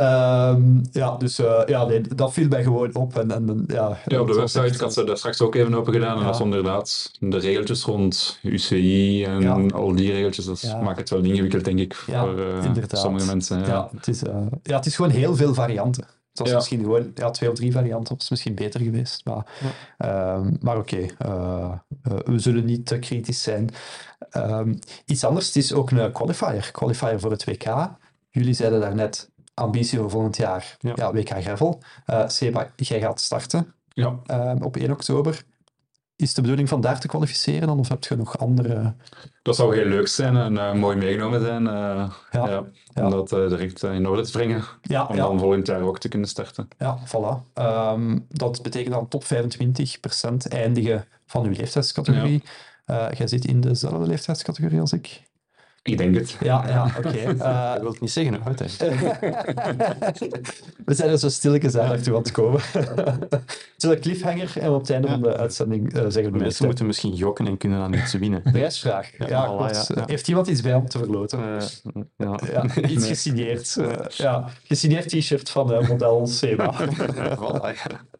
Um, ja, dus uh, ja, nee, dat viel mij gewoon op. En, en, ja, ja, op de website, ik had ze daar straks ook even open gedaan. Ja. En dat is inderdaad de regeltjes rond U C I en ja. al die regeltjes. Dat ja. maakt het wel ingewikkeld, denk ik, ja, voor uh, sommige mensen. Ja. Ja, het is, uh, ja, het is gewoon heel veel varianten. Het was Ja. misschien gewoon ja, twee of drie varianten, was misschien beter geweest. Maar, ehm, maar oké, eh, eh, we zullen niet te kritisch zijn. Ehm, iets anders, het is ook een qualifier. Qualifier voor het W K. Jullie zeiden daarnet, ambitie voor volgend jaar, ja. Ja. W K Gravel. Uh, Seba, jij gaat starten Ja. um, op één oktober. Is het de bedoeling van daar te kwalificeren dan, of heb je nog andere... Dat zou heel leuk zijn en uh, mooi meegenomen zijn. Uh, Ja. ja. Ja. Om dat uh, direct uh, in orde te brengen. Ja, Om ja. dan volgend jaar ook te kunnen starten. Ja, voilà. Um, dat betekent dan top vijfentwintig procent eindigen van uw leeftijdscategorie. Ja. Uh, jij zit in dezelfde leeftijdscategorie als ik. Ik denk het. Ja, ja oké. Okay. Uh, dat wil ik niet zeggen, hoor. We zijn er zo stilletjes aan naartoe aan het komen. Zo'n cliffhanger en op het einde ja. van de uitzending uh, zeggen we de mensen moeten misschien jokken en kunnen dan iets winnen. Prijsvraag. Ja, ja, voilà, ja, ja. Heeft iemand iets bij om te verloten? Uh, ja. Ja, iets nee. gesigneerd. Uh, ja, gesigneerd t-shirt van uh, model Seba. Voilà,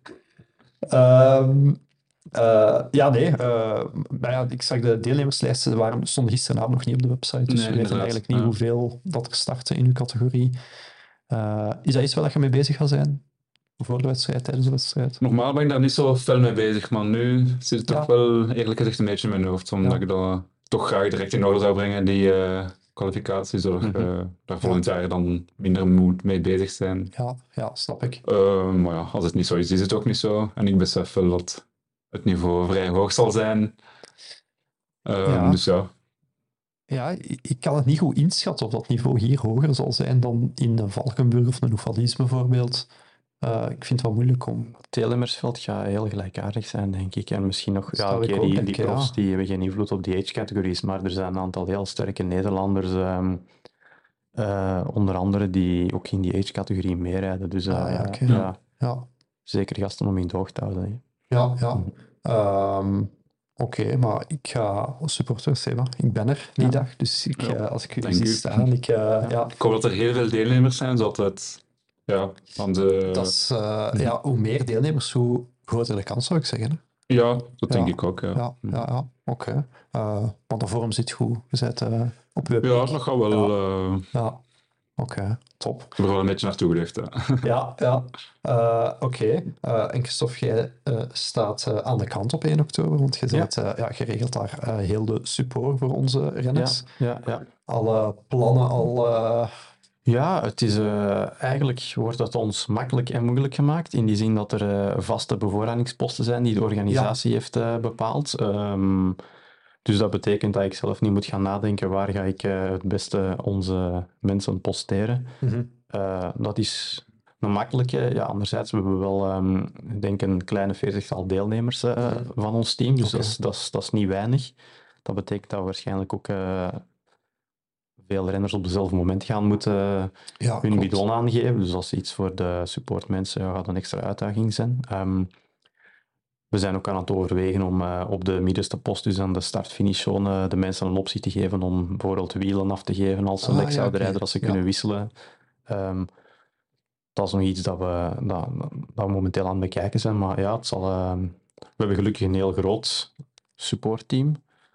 ja. Um, Uh, ja, nee. Uh, maar ja, ik zag de deelnemerslijsten, waren, stonden gisteravond nog niet op de website, dus nee, we weten eigenlijk niet ja. hoeveel dat er starten in uw categorie. Uh, is dat iets waar je mee bezig gaat zijn? Voor de wedstrijd, tijdens de wedstrijd? Normaal ben ik daar niet zo fel mee bezig, maar nu zit het ja. toch wel eerlijk gezegd een beetje in mijn hoofd, omdat ja. ik dat toch graag direct in orde zou brengen, die uh, kwalificatie, zodat mm-hmm. uh, daar volgend jaar dan minder moet mee bezig zijn. Ja, ja snap ik. Uh, maar ja, als het niet zo is, is het ook niet zo. En ik besef wel dat het niveau vrij hoog zal zijn. Uh, ja. Dus ja. Ja, ik kan het niet goed inschatten of dat niveau hier hoger zal zijn dan in een Valkenburg of een Oefalies bijvoorbeeld. Uh, ik vind het wel moeilijk om... Het deelnemersveld gaat heel gelijkaardig zijn, denk ik. En misschien nog... Ja, okay, die, die profs ja. die hebben geen invloed op die age-categories, maar er zijn een aantal heel sterke Nederlanders, um, uh, onder andere, die ook in die age-categorie meerijden. Dus uh, ah, ja, okay. ja, ja. zeker gasten om in de oog te houden. Hè. Ja, ja. Um, Oké, okay, maar ik ga supporter Seba. Ik ben er die ja. dag, dus ik, ja. uh, als ik u zie staan... Ik, uh, ja. Ja. ik hoop dat er heel veel deelnemers zijn, zodat het... Ja, van de... dat is, uh, ja, hoe meer deelnemers, hoe groter de kans, zou ik zeggen. Hè? Ja, dat denk ja. ik ook, ja. Ja, ja, ja. oké. Okay. Uh, want de vorm zit goed. We zitten uh, op uw Ja, dat gaat wel... Ja, uh... ja. oké, okay. top. Ik heb er wel een beetje naartoe geleefd, hè. Ja, ja. Uh, oké. Okay. Uh, en Christophe, jij uh, staat uh, aan de kant op één oktober, want je bent ja. uh, ja, geregeld daar uh, heel de support voor onze renners. Ja, ja, ja. Alle plannen al... Uh... Ja, het is, uh, eigenlijk wordt het ons makkelijk en moeilijk gemaakt, in die zin dat er uh, vaste bevoorradingsposten zijn die de organisatie ja. heeft uh, bepaald. Um, dus dat betekent dat ik zelf niet moet gaan nadenken waar ga ik uh, het beste onze mensen posteren. Mm-hmm. Uh, dat is een makkelijke. Ja, anderzijds hebben we wel, um, denk een kleine veertigtal deelnemers uh, mm-hmm. van ons team, dus okay. dat, is, dat, is, dat is niet weinig. Dat betekent dat we waarschijnlijk ook... Uh, veel renners op dezelfde moment gaan moeten ja, hun klopt. bidon aangeven. Dus als iets voor de supportmensen ja, gaat een extra uitdaging zijn. Um, we zijn ook aan het overwegen om uh, op de middenste post, dus aan de start-finishzone, de mensen een optie te geven om bijvoorbeeld wielen af te geven als ze ah, lek zouden ja, okay. rijden, als ze ja. kunnen wisselen. Um, dat is nog iets dat we, dat, dat we momenteel aan het bekijken zijn. Maar ja, het zal, uh, we hebben gelukkig een heel groot supportteam.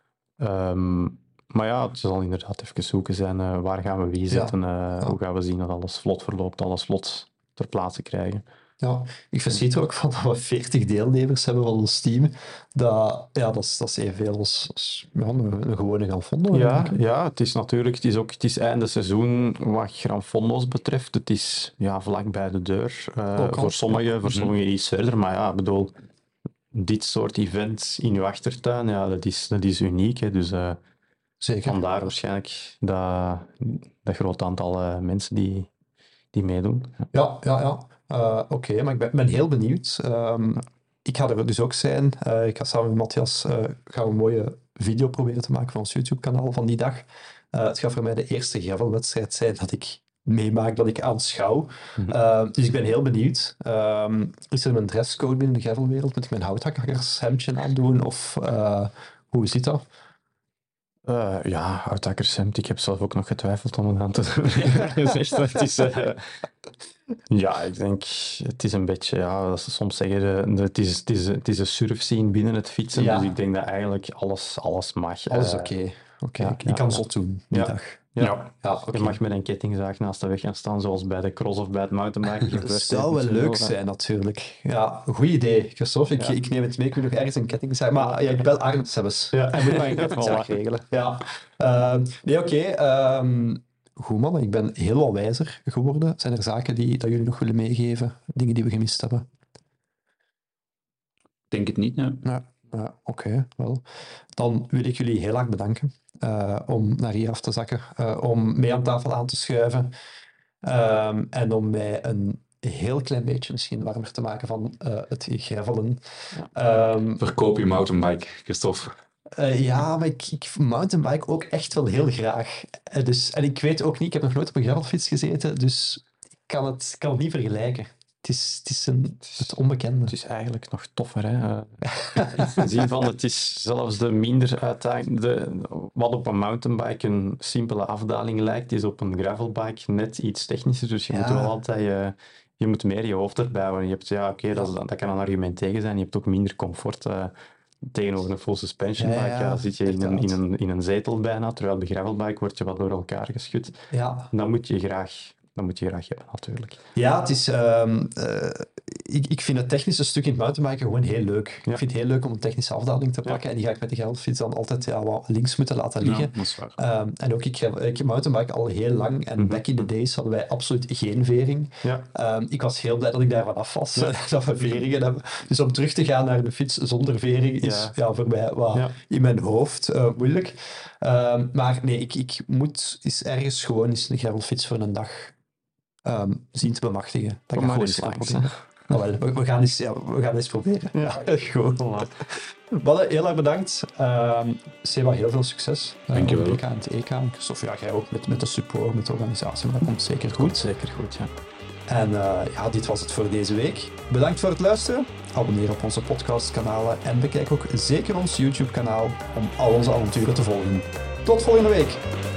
Um, Maar ja, het zal inderdaad even zoeken zijn, uh, waar gaan we wie zetten, uh, ja. hoe gaan we zien dat alles vlot verloopt, alles vlot ter plaatse krijgen. Ja, ik verschiet er ook van dat we veertig deelnemers hebben van ons team. Dat, ja, dat, is, dat is evenveel als, als ja, een, een gewone Gran Fondo. Ja, ja, het is natuurlijk, het is ook het is einde seizoen wat Gran Fondo's betreft. Het is ja, vlak bij de deur. Uh, voor sommigen, ja. voor sommigen iets verder, maar ja, ik bedoel, dit soort events in uw achtertuin, ja, dat is, dat is uniek. Hè, dus... Uh, Zeker. Vandaar waarschijnlijk dat, dat groot aantal uh, mensen die, die meedoen. Ja, ja, ja. Uh, Oké, okay, maar ik ben, ben heel benieuwd. Um, ik ga er dus ook zijn. Uh, ik ga samen met Matthias uh, gaan we een mooie video proberen te maken van ons YouTube-kanaal van die dag. Uh, het gaat voor mij de eerste gravelwedstrijd zijn dat ik meemaak, dat ik aanschouw. Mm-hmm. Uh, dus ik ben heel benieuwd. Um, is er een dresscode binnen de gravelwereld? Moet ik mijn houthakkershemdje aandoen? Of uh, hoe zit dat? Uh, ja, houthakkershemd. Ik heb zelf ook nog getwijfeld om het aan te doen. het is, uh, ja, ik denk, het is een beetje, ja, dat ze soms zeggen, het is, het is, het is een surfscene binnen het fietsen, ja. Dus ik denk dat eigenlijk alles, alles mag. Alles uh, oké. Okay. oké. Ja, ik, ja, ik kan ja. zot doen die Ja. dag. Ja. Ja. Ja, oké. Je mag met een kettingzaag naast de weg gaan staan, zoals bij de cross of bij het mountainbiken Dat gebeurt. zou wel leuk zijn, natuurlijk. Ja, een goed idee, Christophe. Ik, Ja. ik neem het mee. Ik wil nog ergens een ketting zijn. Maar ja, ik bel Arne Sebbes. Ja. Hij moet maar een kettingzaag regelen. Ja. Ehm, nee, oké. Ehm, goed, man. Ik ben heel wat wijzer geworden. Zijn er zaken die dat jullie nog willen meegeven? Dingen die we gemist hebben? Ik denk het niet, ja. Ja, ja oké. wel. Dan wil ik jullie heel erg bedanken eh, om naar hier af te zakken, eh, om mee aan tafel aan te schuiven ehm, en om mij een heel klein beetje misschien warmer te maken van eh, het gravelen. Ehm, Verkoop je mountainbike, Christophe. eh, ja, maar ik, ik mountainbike ook echt wel heel graag. Eh, dus, en ik weet ook niet, ik heb nog nooit op een gravelfiets gezeten, dus ik kan het, kan het niet vergelijken. Het is, het is een, het onbekende. Het is eigenlijk nog toffer. Hè? Uh, in de zin van, het is zelfs de minder uitdaging. De, wat op een mountainbike een simpele afdaling lijkt, is op een gravelbike net iets technischer. Dus je Ja. moet wel altijd... Uh, je moet meer je hoofd erbij houden. Je hebt, ja, oké, okay, dat, dat kan een argument tegen zijn. Je hebt ook minder comfort uh, tegenover een full suspension bike. Ja, ja, ja, zit je in een, in, inderdaad. een, in een zetel bijna, terwijl de gravelbike wordt je wat door elkaar geschud. Ja. Dan moet je graag... Dat moet je graag hebben, natuurlijk. Ja, het is, um, uh, ik, ik vind het technische stuk in het mountainbiken gewoon heel leuk. Ja. Ik vind het heel leuk om een technische afdaling te pakken. Ja. En die ga ik met de gravelfiets dan altijd ja, wat links moeten laten liggen. Ja, dat is waar. Um, en ook, ik, ik mountainbike al heel lang. En Mm-hmm. back in the days hadden wij absoluut geen vering. Ja. Um, ik was heel blij dat ik daar vanaf was. Ja. Dat we veringen hebben. Dus om terug te gaan naar de fiets zonder vering is Ja. Ja, voor mij wat Ja. in mijn hoofd uh, moeilijk. Um, maar nee, ik, ik moet eens ergens gewoon eens een gravelfiets voor een dag... Um, zien te bemachtigen. Dat Kom ga maar gewoon eens eens langs. proberen. Nou, wel, we, we, gaan eens, ja, we gaan eens proberen. Ja. Goed. Mannen, heel erg bedankt. Um, Seba, heel veel succes. Uh, Dankjewel. op de E K en het E K. Christophe, ja, jij ook met, met de support, met de organisatie, maar dat komt zeker goed. Zeker goed, ja. En uh, ja, dit was het voor deze week. Bedankt voor het luisteren. Abonneer op onze podcastkanalen en bekijk ook zeker ons YouTube-kanaal om al onze avonturen te volgen. Tot volgende week.